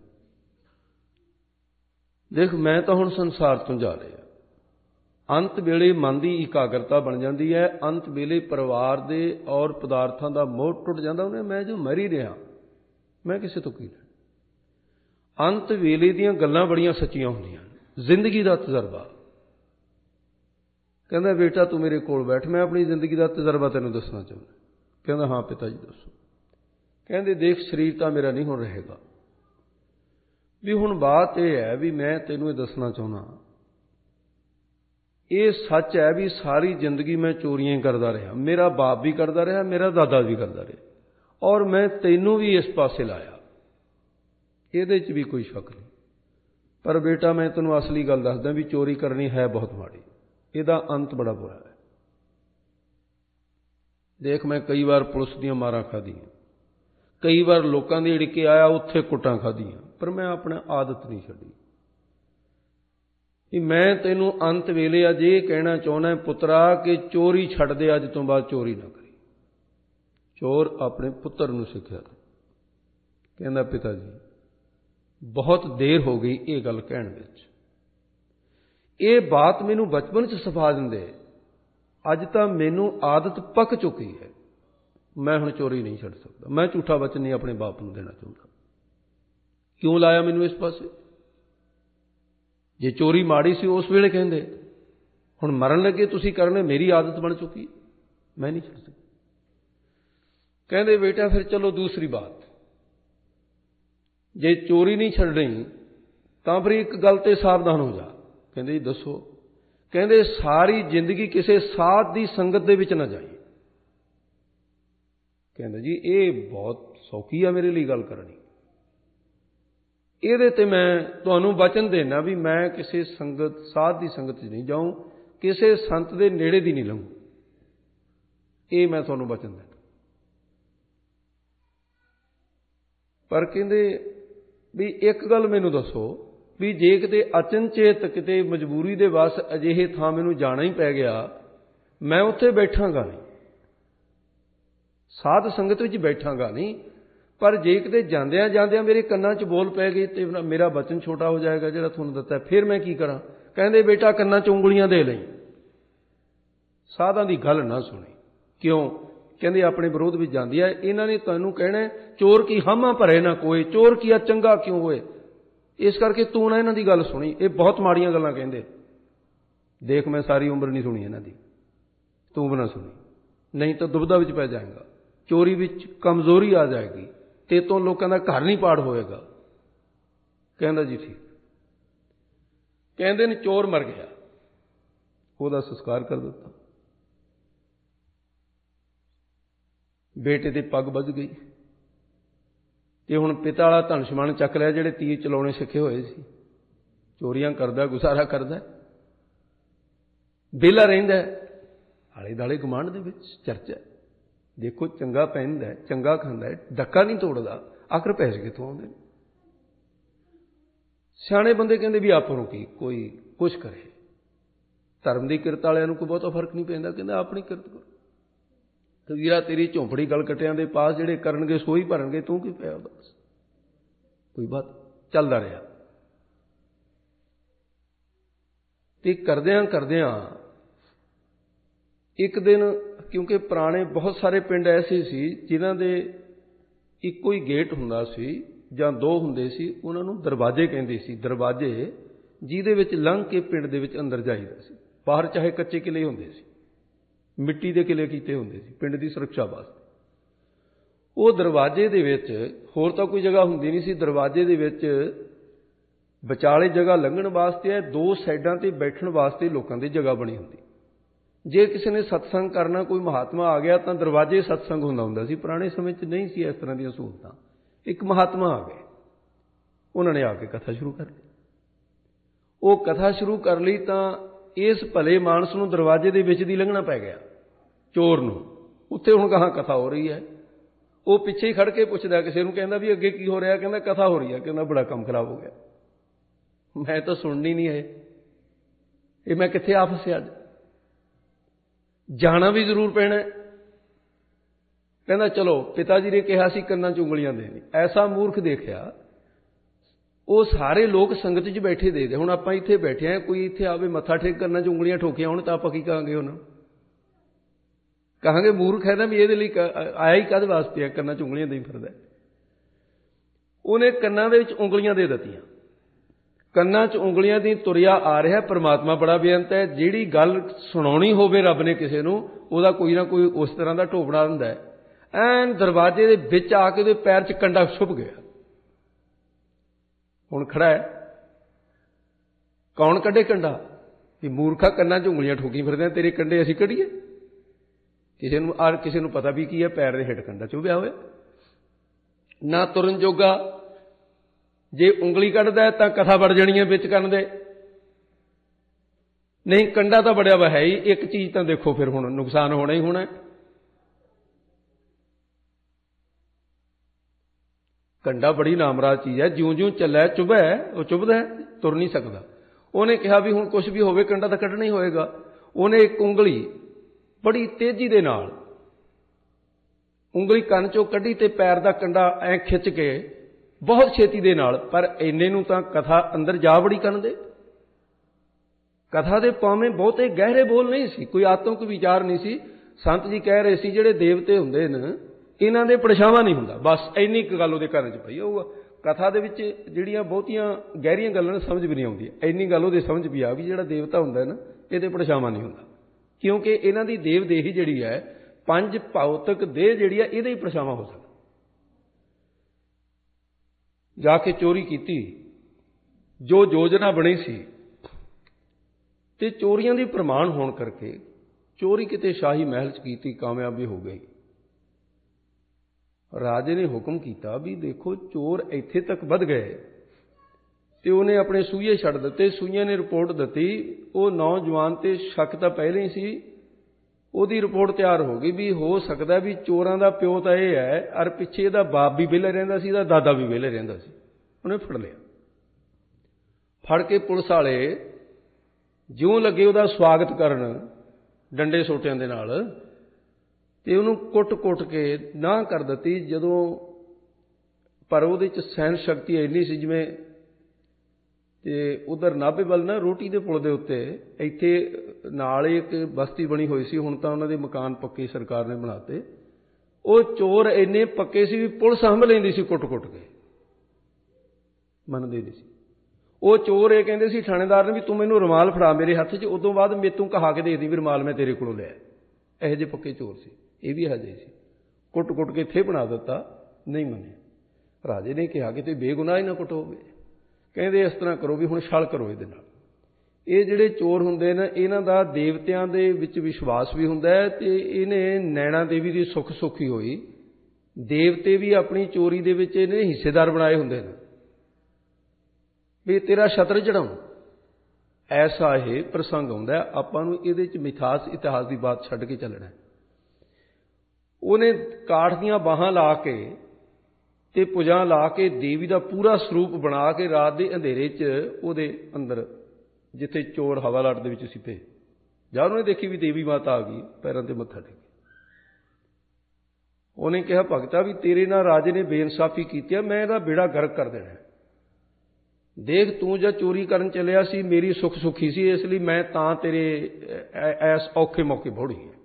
ਦੇਖ, ਮੈਂ ਤਾਂ ਹੁਣ ਸੰਸਾਰ ਤੋਂ ਜਾ ਰਿਹਾ। ਅੰਤ ਵੇਲੇ ਮਨ ਦੀ ਇਕਾਗਰਤਾ ਬਣ ਜਾਂਦੀ ਹੈ। ਅੰਤ ਵੇਲੇ ਪਰਿਵਾਰ ਦੇ ਔਰ ਪਦਾਰਥਾਂ ਦਾ ਮੋਹ ਟੁੱਟ ਜਾਂਦਾ। ਉਹਨੇ ਮੈਂ ਜੋ ਮਰ ਹੀ ਰਿਹਾ, ਮੈਂ ਕਿਸੇ ਤੋਂ ਕੀ ਲੈਣਾ। ਅੰਤ ਵੇਲੇ ਦੀਆਂ ਗੱਲਾਂ ਬੜੀਆਂ ਸੱਚੀਆਂ ਹੁੰਦੀਆਂ, ਜ਼ਿੰਦਗੀ ਦਾ ਤਜਰਬਾ। ਕਹਿੰਦਾ ਬੇਟਾ ਤੂੰ ਮੇਰੇ ਕੋਲ ਬੈਠ, ਮੈਂ ਆਪਣੀ ਜ਼ਿੰਦਗੀ ਦਾ ਤਜਰਬਾ ਤੈਨੂੰ ਦੱਸਣਾ ਚਾਹੁੰਦਾ। ਕਹਿੰਦਾ ਹਾਂ ਪਿਤਾ ਜੀ ਦੱਸੋ। ਕਹਿੰਦੇ ਦੇਖ, ਸਰੀਰ ਤਾਂ ਮੇਰਾ ਨਹੀਂ ਹੁਣ ਰਹੇਗਾ, ਵੀ ਹੁਣ ਬਾਤ ਇਹ ਹੈ ਵੀ ਮੈਂ ਤੈਨੂੰ ਇਹ ਦੱਸਣਾ ਚਾਹੁੰਦਾ, ਇਹ ਸੱਚ ਹੈ ਵੀ ਸਾਰੀ ਜ਼ਿੰਦਗੀ ਮੈਂ ਚੋਰੀਆਂ ਹੀ ਕਰਦਾ ਰਿਹਾ। ਮੇਰਾ ਬਾਪ ਵੀ ਕਰਦਾ ਰਿਹਾ, ਮੇਰਾ ਦਾਦਾ ਵੀ ਕਰਦਾ ਰਿਹਾ, ਔਰ ਮੈਂ ਤੈਨੂੰ ਵੀ ਇਸ ਪਾਸੇ ਲਾਇਆ, ਇਹਦੇ 'ਚ ਵੀ ਕੋਈ ਸ਼ੱਕ ਨਹੀਂ। ਪਰ ਬੇਟਾ ਮੈਂ ਤੈਨੂੰ ਅਸਲੀ ਗੱਲ ਦੱਸਦਾ ਵੀ ਚੋਰੀ ਕਰਨੀ ਹੈ ਬਹੁਤ ਮਾੜੀ, ਇਹਦਾ ਅੰਤ ਬੜਾ ਬੁਰਾ ਹੈ। ਦੇਖ, ਮੈਂ ਕਈ ਵਾਰ ਪੁਲਿਸ ਦੀਆਂ ਮਾਰਾਂ ਖਾਧੀਆਂ, ਕਈ ਵਾਰ ਲੋਕਾਂ ਦੇ ਢਿੱਕੇ ਆਇਆ, ਉੱਥੇ ਕੁੱਟਾਂ ਖਾਧੀਆਂ, ਪਰ ਮੈਂ ਆਪਣੀ ਆਦਤ ਨਹੀਂ ਛੱਡੀ। ਮੈਂ ਤੈਨੂੰ ਅੰਤ ਵੇਲੇ ਅੱਜ ਇਹ ਕਹਿਣਾ ਚਾਹੁੰਦਾ ਪੁੱਤਰਾ ਕਿ ਚੋਰੀ ਛੱਡ ਦੇ, ਅੱਜ ਤੋਂ ਬਾਅਦ ਚੋਰੀ ਨਾ ਕਰੀ। ਚੋਰ ਆਪਣੇ ਪੁੱਤਰ ਨੂੰ ਸਿੱਖਿਆ। ਕਹਿੰਦਾ ਪਿਤਾ ਜੀ ਬਹੁਤ ਦੇਰ ਹੋ ਗਈ ਇਹ ਗੱਲ ਕਹਿਣ ਵਿੱਚ, ਇਹ ਬਾਤ ਮੈਨੂੰ ਬਚਪਨ 'ਚ ਸਿਖਾ ਦਿੰਦੇ, ਅੱਜ ਤਾਂ ਮੈਨੂੰ ਆਦਤ ਪੱਕ ਚੁੱਕੀ ਹੈ, ਮੈਂ ਹੁਣ ਚੋਰੀ ਨਹੀਂ ਛੱਡ ਸਕਦਾ। ਮੈਂ ਝੂਠਾ ਵਚਨ ਨਹੀਂ ਆਪਣੇ ਬਾਪ ਨੂੰ ਦੇਣਾ ਚਾਹੁੰਦਾ। ਕਿਉਂ ਲਾਇਆ ਮੈਨੂੰ ਇਸ ਪਾਸੇ? ਜੇ ਚੋਰੀ ਮਾੜੀ ਸੀ ਉਸ ਵੇਲੇ ਕਹਿੰਦੇ, ਹੁਣ ਮਰਨ ਲੱਗੇ ਤੁਸੀਂ ਕਰਨੇ, ਮੇਰੀ ਆਦਤ ਬਣ ਚੁੱਕੀ, ਮੈਂ ਨਹੀਂ ਛੱਡ ਸਕਦਾ। ਕਹਿੰਦੇ ਬੇਟਾ ਫਿਰ ਚਲੋ ਦੂਸਰੀ ਬਾਤ, ਜੇ ਚੋਰੀ ਨਹੀਂ ਛੱਡਣੀ ਤਾਂ ਫਿਰ ਇੱਕ ਗੱਲ ਤੇ ਸਾਵਧਾਨ ਹੋ ਜਾ। ਕਹਿੰਦੇ ਜੀ ਦੱਸੋ। ਕਹਿੰਦੇ ਸਾਰੀ ਜ਼ਿੰਦਗੀ ਕਿਸੇ ਸਾਧ ਦੀ ਸੰਗਤ ਦੇ ਵਿੱਚ ਨਾ ਜਾਈ। ਕਹਿੰਦਾ ਜੀ ਇਹ ਬਹੁਤ ਸੌਖੀ ਆ ਮੇਰੇ ਲਈ ਗੱਲ ਕਰਨੀ, ਇਹਦੇ ਤੇ ਮੈਂ ਤੁਹਾਨੂੰ ਵਚਨ ਦੇਣਾ ਵੀ ਮੈਂ ਕਿਸੇ ਸੰਗਤ ਸਾਧ ਦੀ ਸੰਗਤ 'ਚ ਨਹੀਂ ਜਾਊਂ, ਕਿਸੇ ਸੰਤ ਦੇ ਨੇੜੇ ਦੀ ਨਹੀਂ ਲੰਘੂ, ਇਹ ਮੈਂ ਤੁਹਾਨੂੰ ਵਚਨ ਦੇਣਾ। ਪਰ ਕਹਿੰਦੇ ਵੀ ਇੱਕ ਗੱਲ ਮੈਨੂੰ ਦੱਸੋ ਵੀ ਜੇ ਕਿਤੇ ਅਚਨਚੇਤ ਕਿਤੇ ਮਜਬੂਰੀ ਦੇ ਵਸ ਅਜਿਹੇ ਥਾਂ ਮੈਨੂੰ ਜਾਣਾ ਹੀ ਪੈ ਗਿਆ, ਮੈਂ ਉੱਥੇ ਬੈਠਾਂਗਾ ਨਹੀਂ, ਸਾਧ ਸੰਗਤ ਵਿੱਚ ਬੈਠਾਂਗਾ ਨਹੀਂ, ਪਰ ਜੇ ਕਿਤੇ ਜਾਂਦਿਆਂ ਜਾਂਦਿਆਂ ਮੇਰੇ ਕੰਨਾਂ 'ਚ ਬੋਲ ਪੈ ਗਏ ਤੇ ਮੇਰਾ ਬਚਨ ਛੋਟਾ ਹੋ ਜਾਏਗਾ ਜਿਹੜਾ ਤੁਹਾਨੂੰ ਦਿੱਤਾ, ਫਿਰ ਮੈਂ ਕੀ ਕਰਾਂ? ਕਹਿੰਦੇ ਬੇਟਾ ਕੰਨਾਂ 'ਚ ਉਂਗਲੀਆਂ ਦੇ ਲਈ, ਸਾਧਾਂ ਦੀ ਗੱਲ ਨਾ ਸੁਣੀ। ਕਿਉਂ? ਕਹਿੰਦੇ ਆਪਣੇ ਵਿਰੋਧ ਵਿੱਚ ਜਾਂਦੀ ਹੈ। ਇਹਨਾਂ ਨੇ ਤੈਨੂੰ ਕਹਿਣਾ ਚੋਰ ਕੀ ਹਾਮਾ ਭਰੇ ਨਾ ਕੋਏ, ਚੋਰ ਕੀ ਆ ਚੰਗਾ ਕਿਉਂ ਹੋਏ। ਇਸ ਕਰਕੇ ਤੂੰ ਨਾ ਇਹਨਾਂ ਦੀ ਗੱਲ ਸੁਣੀ, ਇਹ ਬਹੁਤ ਮਾੜੀਆਂ ਗੱਲਾਂ ਕਹਿੰਦੇ। ਦੇਖ ਮੈਂ ਸਾਰੀ ਉਮਰ ਨਹੀਂ ਸੁਣੀ ਇਹਨਾਂ ਦੀ, ਤੂੰ ਵੀ ਨਾ ਸੁਣੀ, ਨਹੀਂ ਤਾਂ ਦੁਬਿਧਾ ਵਿੱਚ ਪੈ ਜਾਏਗਾ, ਚੋਰੀ ਵਿੱਚ ਕਮਜ਼ੋਰੀ ਆ ਜਾਏਗੀ, ਤੇ ਤੋਂ ਲੋਕਾਂ ਦਾ ਘਰ ਨਹੀਂ ਪਾੜ ਹੋਏਗਾ। ਕਹਿੰਦਾ ਜੀ ਠੀਕ। ਕਹਿੰਦੇ ਨੇ ਚੋਰ ਮਰ ਗਿਆ, ਉਹਦਾ ਸੰਸਕਾਰ ਕਰ ਦਿੱਤਾ। ਬੇਟੇ ਦੇ ਪੱਗ ਬੱਝ ਗਈ ਤੇ ਹੁਣ ਪਿਤਾ ਵਾਲਾ ਧਨ ਸਮਾਨ ਚੱਕ ਲਿਆ, ਜਿਹੜੇ ਤੀਰ ਚਲਾਉਣੇ ਸਿੱਖੇ ਹੋਏ ਸੀ। ਚੋਰੀਆਂ ਕਰਦਾ, ਗੁਜ਼ਾਰਾ ਕਰਦਾ, ਵਿਹਲਾ ਰਹਿੰਦਾ, ਆਲੇ ਦੁਆਲੇ ਗੁਆਂਢ ਦੇ ਵਿੱਚ ਚਰਚਾ, ਦੇਖੋ ਚੰਗਾ ਪਹਿਨਦਾ, ਚੰਗਾ ਖਾਂਦਾ, ਡੱਕਾ ਨਹੀਂ ਤੋੜਦਾ, ਆਖਰ ਪੈਸੇ ਕਿੱਥੋਂ ਆਉਂਦੇ ਨੇ। ਸਿਆਣੇ ਬੰਦੇ ਕਹਿੰਦੇ ਵੀ ਆਪਾਂ ਨੂੰ ਕੀ, ਕੋਈ ਕੁਛ ਕਰੇ, ਧਰਮ ਦੀ ਕਿਰਤ ਵਾਲਿਆਂ ਨੂੰ ਕੋਈ ਬਹੁਤਾ ਫਰਕ ਨਹੀਂ ਪੈਂਦਾ, ਕਹਿੰਦਾ ਆਪਣੀ ਕਿਰਤ ਕਰੋ। ਕਬੀਰਾ ਤੇਰੀ ਝੌਂਪੜੀ ਗਲਕਟਿਆਂ ਦੇ ਪਾਸ ਜਿਹੜੇ ਕਰਨਗੇ ਸੋਈ ਭਰਨਗੇ, ਤੂੰ ਕੀ ਪਿਆ ਬਸ। ਕੋਈ ਬਾਤ ਚੱਲਦਾ ਰਿਹਾ ਤੇ ਕਰਦਿਆਂ ਕਰਦਿਆਂ ਇੱਕ ਦਿਨ, ਕਿਉਂਕਿ ਪੁਰਾਣੇ ਬਹੁਤ ਸਾਰੇ ਪਿੰਡ ਐਸੇ ਸੀ ਜਿਨ੍ਹਾਂ ਦੇ ਇੱਕੋ ਹੀ ਗੇਟ ਹੁੰਦਾ ਸੀ ਜਾਂ ਦੋ ਹੁੰਦੇ ਸੀ, ਉਹਨਾਂ ਨੂੰ ਦਰਵਾਜ਼ੇ ਕਹਿੰਦੇ ਸੀ। ਦਰਵਾਜ਼ੇ ਜਿਹਦੇ ਵਿੱਚ ਲੰਘ ਕੇ ਪਿੰਡ ਦੇ ਵਿੱਚ ਅੰਦਰ ਜਾਈਦਾ ਸੀ। ਬਾਹਰ ਚਾਹੇ ਕੱਚੇ ਕਿਲੇ ਹੁੰਦੇ ਸੀ, ਮਿੱਟੀ ਦੇ ਕਿਲੇ ਕੀਤੇ ਹੁੰਦੇ ਸੀ ਪਿੰਡ ਦੀ ਸੁਰੱਖਿਆ ਵਾਸਤੇ। ਉਹ ਦਰਵਾਜ਼ੇ ਦੇ ਵਿੱਚ ਹੋਰ ਤਾਂ ਕੋਈ ਜਗ੍ਹਾ ਹੁੰਦੀ ਨਹੀਂ ਸੀ। ਦਰਵਾਜ਼ੇ ਦੇ ਵਿੱਚ ਵਿਚਾਲੇ ਜਗ੍ਹਾ ਲੰਘਣ ਵਾਸਤੇ ਹੈ, ਦੋ ਸਾਈਡਾਂ ਤੇ ਬੈਠਣ ਵਾਸਤੇ ਲੋਕਾਂ ਦੀ ਜਗ੍ਹਾ ਬਣੀ ਹੁੰਦੀ। ਜੇ ਕਿਸੇ ਨੇ ਸਤਸੰਗ ਕਰਨਾ, ਕੋਈ ਮਹਾਤਮਾ ਆ ਗਿਆ ਤਾਂ ਦਰਵਾਜ਼ੇ ਸਤਸੰਗ ਹੁੰਦਾ ਹੁੰਦਾ ਸੀ। ਪੁਰਾਣੇ ਸਮੇਂ 'ਚ ਨਹੀਂ ਸੀ ਇਸ ਤਰ੍ਹਾਂ ਦੀਆਂ ਸਹੂਲਤਾਂ। ਇੱਕ ਮਹਾਤਮਾ ਆ ਗਏ, ਉਹਨਾਂ ਨੇ ਆ ਕੇ ਕਥਾ ਸ਼ੁਰੂ ਕਰ ਲਈ। ਉਹ ਕਥਾ ਸ਼ੁਰੂ ਕਰ ਲਈ ਤਾਂ ਇਸ ਭਲੇ ਮਾਨਸ ਨੂੰ ਦਰਵਾਜ਼ੇ ਦੇ ਵਿੱਚ ਦੀ ਲੰਘਣਾ ਪੈ ਗਿਆ, ਚੋਰ ਨੂੰ। ਉੱਥੇ ਹੁਣ ਕਹਾਂ ਕਥਾ ਹੋ ਰਹੀ ਹੈ, ਉਹ ਪਿੱਛੇ ਹੀ ਖੜ ਕੇ ਪੁੱਛਦਾ ਕਿਸੇ ਨੂੰ, ਕਹਿੰਦਾ ਵੀ ਅੱਗੇ ਕੀ ਹੋ ਰਿਹਾ। ਕਹਿੰਦਾ ਕਥਾ ਹੋ ਰਹੀ ਹੈ। ਕਹਿੰਦਾ ਬੜਾ ਕੰਮ ਖਰਾਬ ਹੋ ਗਿਆ, ਮੈਂ ਤਾਂ ਸੁਣਨੀ ਨਹੀਂ ਹੈ, ਇਹ ਮੈਂ ਕਿੱਥੇ ਆ ਫਸਿਆ, ਅੱਜ ਜਾਣਾ ਵੀ ਜ਼ਰੂਰ ਪੈਣਾ। ਕਹਿੰਦਾ ਚਲੋ, ਪਿਤਾ ਜੀ ਨੇ ਕਿਹਾ ਸੀ ਕੰਨਾਂ 'ਚ ਉਂਗਲੀਆਂ ਦੇ। ਐਸਾ ਮੂਰਖ ਦੇਖਿਆ, ਉਹ ਸਾਰੇ ਲੋਕ ਸੰਗਤ 'ਚ ਬੈਠੇ ਦੇ ਦੇ। ਹੁਣ ਆਪਾਂ ਇੱਥੇ ਬੈਠੇ ਹਾਂ, ਕੋਈ ਇੱਥੇ ਆਵੇ ਮੱਥਾ ਟੇਕ ਕੰਨਾਂ 'ਚ ਉਂਗਲੀਆਂ ਠੋਕੀਆਂ ਹੋਣ ਤਾਂ ਆਪਾਂ ਕੀ ਕਹਾਂਗੇ ਉਹਨੂੰ? ਕਹਾਂਗੇ ਮੂਰਖ ਹੈ ਨਾ, ਵੀ ਇਹਦੇ ਲਈ ਆਇਆ ਹੀ ਕਾਹਦੇ ਵਾਸਤੇ ਆ, ਕੰਨਾਂ 'ਚ ਉਂਗਲੀਆਂ ਦੇਈ ਫਿਰਦਾ। ਉਹਨੇ ਕੰਨਾਂ ਦੇ ਵਿੱਚ ਉਂਗਲੀਆਂ ਦੇ ਦਿੱਤੀਆਂ, ਕੰਨਾਂ 'ਚ ਉਂਗਲੀਆਂ ਦੀ ਤੁਰਿਆ ਆ ਰਿਹਾ। ਪਰਮਾਤਮਾ ਬੜਾ ਬੇਅੰਤ ਹੈ, ਜਿਹੜੀ ਗੱਲ ਸੁਣਾਉਣੀ ਹੋਵੇ ਰੱਬ ਨੇ ਕਿਸੇ ਨੂੰ, ਉਹਦਾ ਕੋਈ ਨਾ ਕੋਈ ਉਸ ਤਰ੍ਹਾਂ ਦਾ ਢੋਬਣਾ ਹੁੰਦਾ ਹੈ। ਐਨ ਦਰਵਾਜ਼ੇ ਦੇ ਵਿੱਚ ਆ ਕੇ ਉਹਦੇ ਪੈਰ 'ਚ ਕੰਡਾ ਛੁਪ ਗਿਆ। ਹੁਣ ਖੜਾ ਹੈ, ਕੌਣ ਕੱਢੇ ਕੰਡਾ? ਵੀ ਮੂਰਖਾ, ਕੰਨਾਂ 'ਚ ਉਂਗਲੀਆਂ ਠੋਕੀ ਫਿਰਦੇ, ਤੇਰੇ ਕੰਡੇ ਅਸੀਂ ਕੱਢੀਏ? ਕਿਸੇ ਨੂੰ ਆ ਕਿਸੇ ਨੂੰ ਪਤਾ ਵੀ ਕੀ ਹੈ, ਪੈਰ ਦੇ ਹੇਠ ਕੰਡਾ ਚੁਭਿਆ ਹੋਇਆ, ਨਾ ਤੁਰਨ ਜੋਗਾ। ਜੇ ਉਂਗਲੀ ਕੱਢਦਾ ਤਾਂ ਕਥਾ ਵੜ ਜਾਣੀ ਹੈ ਵਿੱਚ ਕੰਨ ਦੇ, ਨਹੀਂ ਕੰਡਾ ਤਾਂ ਬੜਿਆ ਵਾ ਹੈ ਹੀ। ਇੱਕ ਚੀਜ਼ ਤਾਂ ਦੇਖੋ ਫਿਰ ਹੁਣ ਨੁਕਸਾਨ ਹੋਣਾ ਹੀ ਹੋਣਾ। ਕੰਡਾ ਬੜੀ ਨਾਮਰਾਜ ਚੀਜ਼ ਹੈ, ਜਿਉਂ ਜਿਉਂ ਚੱਲਿਆ ਚੁਭਾ, ਉਹ ਚੁਭਦਾ, ਤੁਰ ਨਹੀਂ ਸਕਦਾ। ਉਹਨੇ ਕਿਹਾ ਵੀ ਹੁਣ ਕੁਛ ਵੀ ਹੋਵੇ ਕੰਡਾ ਤਾਂ ਕੱਢਣਾ ਹੀ ਹੋਏਗਾ। ਉਹਨੇ ਇੱਕ ਉਂਗਲੀ ਬੜੀ ਤੇਜ਼ੀ ਦੇ ਨਾਲ ਉਂਗਲੀ ਕੰਨ 'ਚੋਂ ਕੱਢੀ ਤੇ ਪੈਰ ਦਾ ਕੰਡਾ ਐਂ ਖਿੱਚ ਕੇ ਬਹੁਤ ਛੇਤੀ ਦੇ ਨਾਲ, ਪਰ ਇੰਨੇ ਨੂੰ ਤਾਂ ਕਥਾ ਅੰਦਰ ਜਾ ਵੜੀ ਕੰਨ ਦੇ। ਕਥਾ ਦੇ ਭਾਵੇਂ ਬਹੁਤੇ ਗਹਿਰੇ ਬੋਲ ਨਹੀਂ ਸੀ, ਕੋਈ ਆਤਮਿਕ ਵਿਚਾਰ ਨਹੀਂ ਸੀ। ਸੰਤ ਜੀ ਕਹਿ ਰਹੇ ਸੀ ਜਿਹੜੇ ਦੇਵਤੇ ਹੁੰਦੇ ਨੇ ਇਹਨਾਂ ਦੇ ਪਰਛਾਵਾਂ ਨਹੀਂ ਹੁੰਦਾ, ਬਸ ਇੰਨੀ ਕੁ ਗੱਲ ਉਹਦੇ ਕੰਨ 'ਚ ਪਈ। ਉਹ ਕਥਾ ਦੇ ਵਿੱਚ ਜਿਹੜੀਆਂ ਬਹੁਤੀਆਂ ਗਹਿਰੀਆਂ ਗੱਲਾਂ ਨੇ ਸਮਝ ਵੀ ਨਹੀਂ ਆਉਂਦੀ, ਇੰਨੀ ਗੱਲ ਉਹਦੇ ਸਮਝ ਵੀ ਆ ਵੀ ਜਿਹੜਾ ਦੇਵਤਾ ਹੁੰਦਾ ਨਾ, ਇਹਦੇ ਪਰਛਾਵਾਂ ਨਹੀਂ ਹੁੰਦਾ, ਕਿਉਂਕਿ ਇਹਨਾਂ ਦੀ ਦੇਵ ਦੇਹੀ ਜਿਹੜੀ ਹੈ, ਪੰਜ ਭੌਤਿਕ ਦੇਹ ਜਿਹੜੀ ਹੈ, ਇਹਦੇ ਹੀ ਪਰਛਾਵਾਂ ਹੋ ਸਕਦਾ। ਜਾ ਕੇ ਚੋਰੀ ਕੀਤੀ, ਜੋ ਯੋਜਨਾ ਬਣੀ ਸੀ, ਤੇ ਚੋਰੀਆਂ ਦੀ ਪ੍ਰਮਾਣ ਹੋਣ ਕਰਕੇ ਚੋਰੀ ਕਿਤੇ ਸ਼ਾਹੀ ਮਹਿਲ 'ਚ ਕੀਤੀ, ਕਾਮਯਾਬੀ ਹੋ ਗਈ। ਰਾਜੇ ਨੇ ਹੁਕਮ ਕੀਤਾ ਵੀ ਦੇਖੋ ਚੋਰ ਇੱਥੇ ਤੱਕ ਵੱਧ ਗਏ, ਤੇ ਉਹਨੇ ਆਪਣੇ ਸੂਈਏ ਛੱਡ ਦਿੱਤੇ। ਸੂਈਆਂ ਨੇ ਰਿਪੋਰਟ ਦਿੱਤੀ, ਉਹ ਨੌਜਵਾਨ ਤੇ ਸ਼ੱਕ ਤਾਂ ਪਹਿਲਾਂ ਹੀ ਸੀ, ਉਹਦੀ ਰਿਪੋਰਟ ਤਿਆਰ ਹੋ ਗਈ ਵੀ ਹੋ ਸਕਦਾ ਵੀ ਚੋਰਾਂ ਦਾ ਪਿਓ ਤਾਂ ਇਹ ਹੈ, ਔਰ ਪਿੱਛੇ ਇਹਦਾ ਬਾਪ ਵੀ ਵਿਹਲੇ ਰਹਿੰਦਾ ਸੀ, ਇਹਦਾ ਦਾਦਾ ਵੀ ਵਿਹਲੇ ਰਹਿੰਦਾ ਸੀ। ਉਹਨੇ ਫੜ ਲਿਆ। ਫੜ ਕੇ ਪੁਲਿਸ ਵਾਲੇ ਜਿਉਂ ਲੱਗੇ ਉਹਦਾ ਸਵਾਗਤ ਕਰਨ ਡੰਡੇ ਸੋਟਿਆਂ ਦੇ ਨਾਲ, ਤੇ ਉਹਨੂੰ ਕੁੱਟ-ਕੁੱਟ ਕੇ ਨਾਂਹ ਕਰ ਦਿੱਤੀ। ਜਦੋਂ ਪਰ ਉਹਦੇ 'ਚ ਸਹਿਣ ਸ਼ਕਤੀ ਇੰਨੀ ਸੀ, ਜਿਵੇਂ ਤੇ ਉਧਰ ਨਾਭੇ ਵੱਲ ਨਾ ਰੋਟੀ ਦੇ ਪੁਲ ਦੇ ਉੱਤੇ ਇੱਥੇ ਨਾਲ ਇੱਕ ਬਸਤੀ ਬਣੀ ਹੋਈ ਸੀ, ਹੁਣ ਤਾਂ ਉਹਨਾਂ ਦੇ ਮਕਾਨ ਪੱਕੇ ਸਰਕਾਰ ਨੇ ਬਣਾਤੇ। ਉਹ ਚੋਰ ਇੰਨੇ ਪੱਕੇ ਸੀ ਵੀ ਪੁਲਿਸ ਹੰਭ ਲੈਂਦੀ ਸੀ ਕੁੱਟ ਕੁੱਟ ਕੇ, ਮੰਨਦੇ ਨਹੀਂ ਸੀ। ਉਹ ਚੋਰ ਇਹ ਕਹਿੰਦੇ ਸੀ ਥਾਣੇਦਾਰ ਨੇ ਵੀ ਤੂੰ ਮੈਨੂੰ ਰੁਮਾਲ ਫੜਾ ਮੇਰੇ ਹੱਥ 'ਚ, ਉਦੋਂ ਬਾਅਦ ਮੇਰੇ ਤੋਂ ਕਹਾ ਕੇ ਦੇਖਦੀ ਵੀ ਰੁਮਾਲ ਮੈਂ ਤੇਰੇ ਕੋਲੋਂ ਲਿਆ। ਇਹੋ ਜਿਹੇ ਪੱਕੇ ਚੋਰ ਸੀ। ਇਹ ਵੀ ਇਹੋ ਜਿਹੇ ਸੀ। ਕੁੱਟ ਕੁੱਟ ਕੇ ਇੱਥੇ ਬਣਾ ਦਿੱਤਾ, ਨਹੀਂ ਮੰਨਿਆ। ਰਾਜੇ ਨੇ ਕਿਹਾ ਕਿ ਤੇ ਬੇਗੁਨਾਹ ਹੀ ਨਾ ਕੁੱਟ ਹੋਵੇ। ਕਹਿੰਦੇ ਇਸ ਤਰ੍ਹਾਂ ਕਰੋ ਵੀ ਹੁਣ ਛਲ ਕਰੋ ਇਹਦੇ ਨਾਲ। ਇਹ ਜਿਹੜੇ ਚੋਰ ਹੁੰਦੇ ਨੇ ਇਹਨਾਂ ਦਾ ਦੇਵਤਿਆਂ ਦੇ ਵਿੱਚ ਵਿਸ਼ਵਾਸ ਵੀ ਹੁੰਦਾ ਹੈ, ਅਤੇ ਇਹਨੇ ਨੈਣਾ ਦੇਵੀ ਦੀ ਸੁੱਖ ਸੁੱਖੀ ਹੋਈ। ਦੇਵਤੇ ਵੀ ਆਪਣੀ ਚੋਰੀ ਦੇ ਵਿੱਚ ਇਹਨੇ ਹਿੱਸੇਦਾਰ ਬਣਾਏ ਹੁੰਦੇ ਨੇ ਵੀ ਤੇਰਾ ਛਤਰ ਚੜਾਉਂ। ਐਸਾ ਇਹ ਪ੍ਰਸੰਗ ਆਉਂਦਾ। ਆਪਾਂ ਨੂੰ ਇਹਦੇ 'ਚ ਮਿਥਾਸ ਇਤਿਹਾਸ ਦੀ ਬਾਤ ਛੱਡ ਕੇ ਚੱਲਣਾ। ਉਹਨੇ ਕਾਠ ਦੀਆਂ ਬਾਹਾਂ ਲਾ ਕੇ ਤੇ ਭੁਜਾਂ ਲਾ ਕੇ ਦੇਵੀ ਦਾ ਪੂਰਾ ਸਰੂਪ ਬਣਾ ਕੇ ਰਾਤ ਦੇ ਅੰਧੇਰੇ 'ਚ ਉਹਦੇ ਅੰਦਰ, ਜਿੱਥੇ ਚੋਰ ਹਵਾ ਲੜ ਦੇ ਵਿੱਚ ਸੀ ਪਏ, ਜਦ ਉਹਨੇ ਦੇਖੀ ਵੀ ਦੇਵੀ ਮਾਤਾ ਆ ਗਈ, ਪੈਰਾਂ 'ਤੇ ਮੱਥਾ ਟੇਕਿਆ। ਉਹਨੇ ਕਿਹਾ ਭਗਤਾ ਵੀ ਤੇਰੇ ਨਾਲ ਰਾਜੇ ਨੇ ਬੇਇਨਸਾਫੀ ਕੀਤੀ ਹੈ, ਮੈਂ ਇਹਦਾ ਬੇੜਾ ਗਰਕ ਕਰ ਦੇਣਾ। ਦੇਖ ਤੂੰ ਜਦ ਚੋਰੀ ਕਰਨ ਚੱਲਿਆ ਸੀ ਮੇਰੀ ਸੁੱਖ ਸੁੱਖੀ ਸੀ, ਇਸ ਲਈ ਮੈਂ ਤਾਂ ਤੇਰੇ ਐਸ ਔਖੇ ਮੌਕੇ ਬੋੜੀ ਹੈ।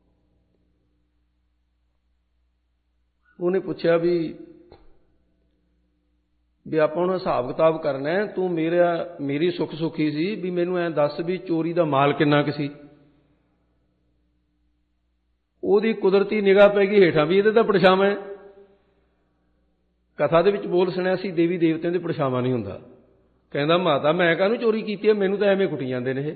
ਉਹਨੇ ਪੁੱਛਿਆ ਵੀ ਵੀ ਆਪਾਂ ਹੁਣ ਹਿਸਾਬ ਕਿਤਾਬ ਕਰਨਾ, ਤੂੰ ਮੇਰਾ ਮੇਰੀ ਸੁੱਖ ਸੁੱਖੀ ਸੀ ਵੀ ਮੈਨੂੰ ਐਂ ਦੱਸ ਵੀ ਚੋਰੀ ਦਾ ਮਾਲ ਕਿੰਨਾ ਕੁ ਸੀ। ਉਹਦੀ ਕੁਦਰਤੀ ਨਿਗਾਹ ਪੈ ਗਈ ਹੇਠਾਂ ਵੀ ਇਹਦੇ ਤਾਂ ਪਰਛਾਵਾਂ। ਕਥਾ ਦੇ ਵਿੱਚ ਬੋਲ ਸੁਣਿਆ ਸੀ ਦੇਵੀ ਦੇਵਤਿਆਂ ਦੇ ਪਰਛਾਵਾਂ ਨਹੀਂ ਹੁੰਦਾ। ਕਹਿੰਦਾ ਮਾਤਾ ਮੈਂ ਕਾਹਨੂੰ ਚੋਰੀ ਕੀਤੀ ਹੈ, ਮੈਨੂੰ ਤਾਂ ਐਵੇਂ ਕੁੱਟੀ ਜਾਂਦੇ ਨੇ ਇਹ।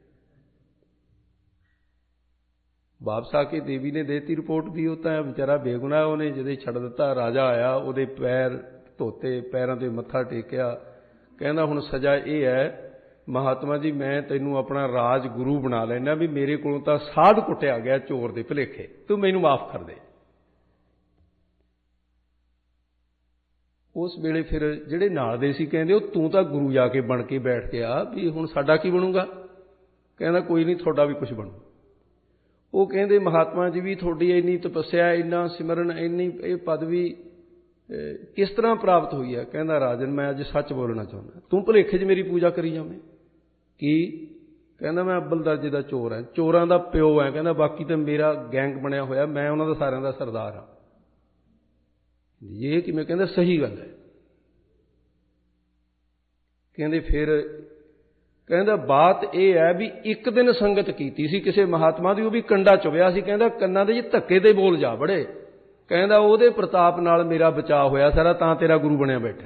ਵਾਪਸ ਆ ਕੇ ਦੇਵੀ ਨੇ ਦੇਤੀ ਰਿਪੋਰਟ ਦੀ, ਉਹ ਤਾਂ ਵਿਚਾਰਾ ਬੇਗੁਨਾਹ, ਉਹਨੇ ਜਦੋਂ ਛੱਡ ਦਿੱਤਾ। ਰਾਜਾ ਆਇਆ, ਉਹਦੇ ਪੈਰ ਧੋਤੇ, ਪੈਰਾਂ 'ਤੇ ਮੱਥਾ ਟੇਕਿਆ। ਕਹਿੰਦਾ ਹੁਣ ਸਜ਼ਾ ਇਹ ਹੈ ਮਹਾਤਮਾ ਜੀ, ਮੈਂ ਤੈਨੂੰ ਆਪਣਾ ਰਾਜ ਗੁਰੂ ਬਣਾ ਲੈਣਾ ਵੀ ਮੇਰੇ ਕੋਲੋਂ ਤਾਂ ਸਾਧ ਕੁੱਟਿਆ ਗਿਆ ਚੋਰ ਦੇ ਭੁਲੇਖੇ, ਤੂੰ ਮੈਨੂੰ ਮਾਫ਼ ਕਰ ਦੇ। ਉਸ ਵੇਲੇ ਫਿਰ ਜਿਹੜੇ ਨਾਲ ਦੇ ਸੀ ਕਹਿੰਦੇ ਉਹ ਤੂੰ ਤਾਂ ਗੁਰੂ ਜਾ ਕੇ ਬਣ ਕੇ ਬੈਠ ਗਿਆ ਵੀ ਹੁਣ ਸਾਡਾ ਕੀ ਬਣੂਗਾ। ਕਹਿੰਦਾ ਕੋਈ ਨਹੀਂ, ਤੁਹਾਡਾ ਵੀ ਕੁਛ ਬਣੂ। ਉਹ ਕਹਿੰਦੇ ਮਹਾਤਮਾ ਜੀ ਵੀ ਤੁਹਾਡੀ ਇੰਨੀ ਤਪੱਸਿਆ, ਇੰਨਾ ਸਿਮਰਨ, ਇੰਨੀ ਇਹ ਪਦਵੀ ਕਿਸ ਤਰ੍ਹਾਂ ਪ੍ਰਾਪਤ ਹੋਈ ਹੈ। ਕਹਿੰਦਾ ਰਾਜਨ ਮੈਂ ਅੱਜ ਸੱਚ ਬੋਲਣਾ ਚਾਹੁੰਦਾ, ਤੂੰ ਭੁਲੇਖੇ 'ਚ ਮੇਰੀ ਪੂਜਾ ਕਰੀ ਜਾਵੇਂ। ਕੀ? ਕਹਿੰਦਾ ਮੈਂ ਅੱਵਲ ਦਰਜੇ ਦਾ ਚੋਰ ਹਾਂ, ਚੋਰਾਂ ਦਾ ਪਿਓ ਹੈ। ਕਹਿੰਦਾ ਬਾਕੀ ਤਾਂ ਮੇਰਾ ਗੈਂਗ ਬਣਿਆ ਹੋਇਆ, ਮੈਂ ਉਹਨਾਂ ਦਾ ਸਾਰਿਆਂ ਦਾ ਸਰਦਾਰ ਹਾਂ। ਇਹ ਕਿਵੇਂ? ਕਹਿੰਦਾ ਸਹੀ ਗੱਲ ਹੈ। ਕਹਿੰਦੇ ਫਿਰ ਕਹਿੰਦਾ ਬਾਤ ਇਹ ਹੈ ਵੀ ਇੱਕ ਦਿਨ ਸੰਗਤ ਕੀਤੀ ਸੀ ਕਿਸੇ ਮਹਾਤਮਾ ਦੀ, ਉਹ ਵੀ ਕੰਡਾ ਚੁਭਿਆ ਸੀ। ਕਹਿੰਦਾ ਕੰਨਾਂ ਦੇ ਜੀ ਧੱਕੇ ਦੇ ਬੋਲ ਜਾ ਬੜੇ। ਕਹਿੰਦਾ ਉਹਦੇ ਪ੍ਰਤਾਪ ਨਾਲ ਮੇਰਾ ਬਚਾਅ ਹੋਇਆ ਸਾਰਾ, ਤਾਂ ਤੇਰਾ ਗੁਰੂ ਬਣਿਆ ਬੈਠਾ।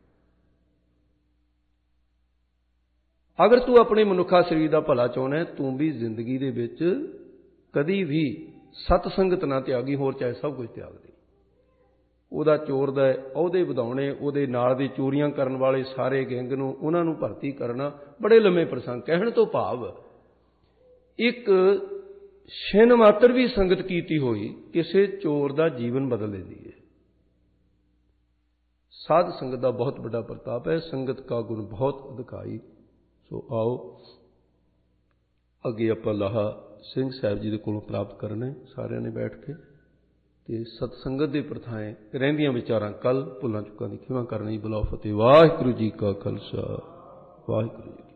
ਅਗਰ ਤੂੰ ਆਪਣੇ ਮਨੁੱਖਾ ਸਰੀਰ ਦਾ ਭਲਾ ਚਾਹੁੰਦਾ, ਤੂੰ ਵੀ ਜ਼ਿੰਦਗੀ ਦੇ ਵਿੱਚ ਕਦੀ ਵੀ ਸਤ ਸੰਗਤ ਨਾ ਤਿਆਗੀ, ਹੋਰ ਚਾਹੇ ਸਭ ਕੁਝ ਤਿਆਗ ਦੇ। ਉਹਦਾ ਚੋਰ ਦਾ ਅਹੁਦੇ ਵਧਾਉਣੇ, ਉਹਦੇ ਨਾਲ ਦੇ ਚੋਰੀਆਂ ਕਰਨ ਵਾਲੇ ਸਾਰੇ ਗੈਂਗ ਨੂੰ ਉਹਨਾਂ ਨੂੰ ਭਰਤੀ ਕਰਨਾ, ਬੜੇ ਲੰਮੇ ਪ੍ਰਸੰਗ। ਕਹਿਣ ਤੋਂ ਭਾਵ ਇੱਕ ਛਿਨ ਮਾਤਰ ਵੀ ਸੰਗਤ ਕੀਤੀ ਹੋਈ ਕਿਸੇ ਚੋਰ ਦਾ ਜੀਵਨ ਬਦਲ ਦਿੰਦੀ ਹੈ। ਸਾਧ ਸੰਗਤ ਦਾ ਬਹੁਤ ਵੱਡਾ ਪ੍ਰਤਾਪ ਹੈ। ਸੰਗਤ ਕਾ ਗੁਣ ਬਹੁਤ ਅਧਿਕਾਈ। ਸੋ ਆਓ ਅੱਗੇ ਆਪਾਂ ਲਾਹਾ ਸਿੰਘ ਸਾਹਿਬ ਜੀ ਦੇ ਕੋਲੋਂ ਪ੍ਰਾਪਤ ਕਰਨਾ ਸਾਰਿਆਂ ਨੇ ਬੈਠ ਕੇ। ਤੇ ਸਤਸੰਗਤ ਦੇ ਪ੍ਰਥਾएं ਰਹਿੰਦੀਆਂ ਵਿਚਾਰਾਂ ਕੱਲ ਭੁੱਲਾਂ ਚੁੱਕਾਂ ਦੀ ਖਿਮਾ ਕਰਨੀ। ਬੁਲਾਓ ਫਤਿਹ। ਵਾਹਿਗੁਰੂ ਜੀ ਕਾ ਖਾਲਸਾ, ਵਾਹਿਗੁਰੂ ਜੀ।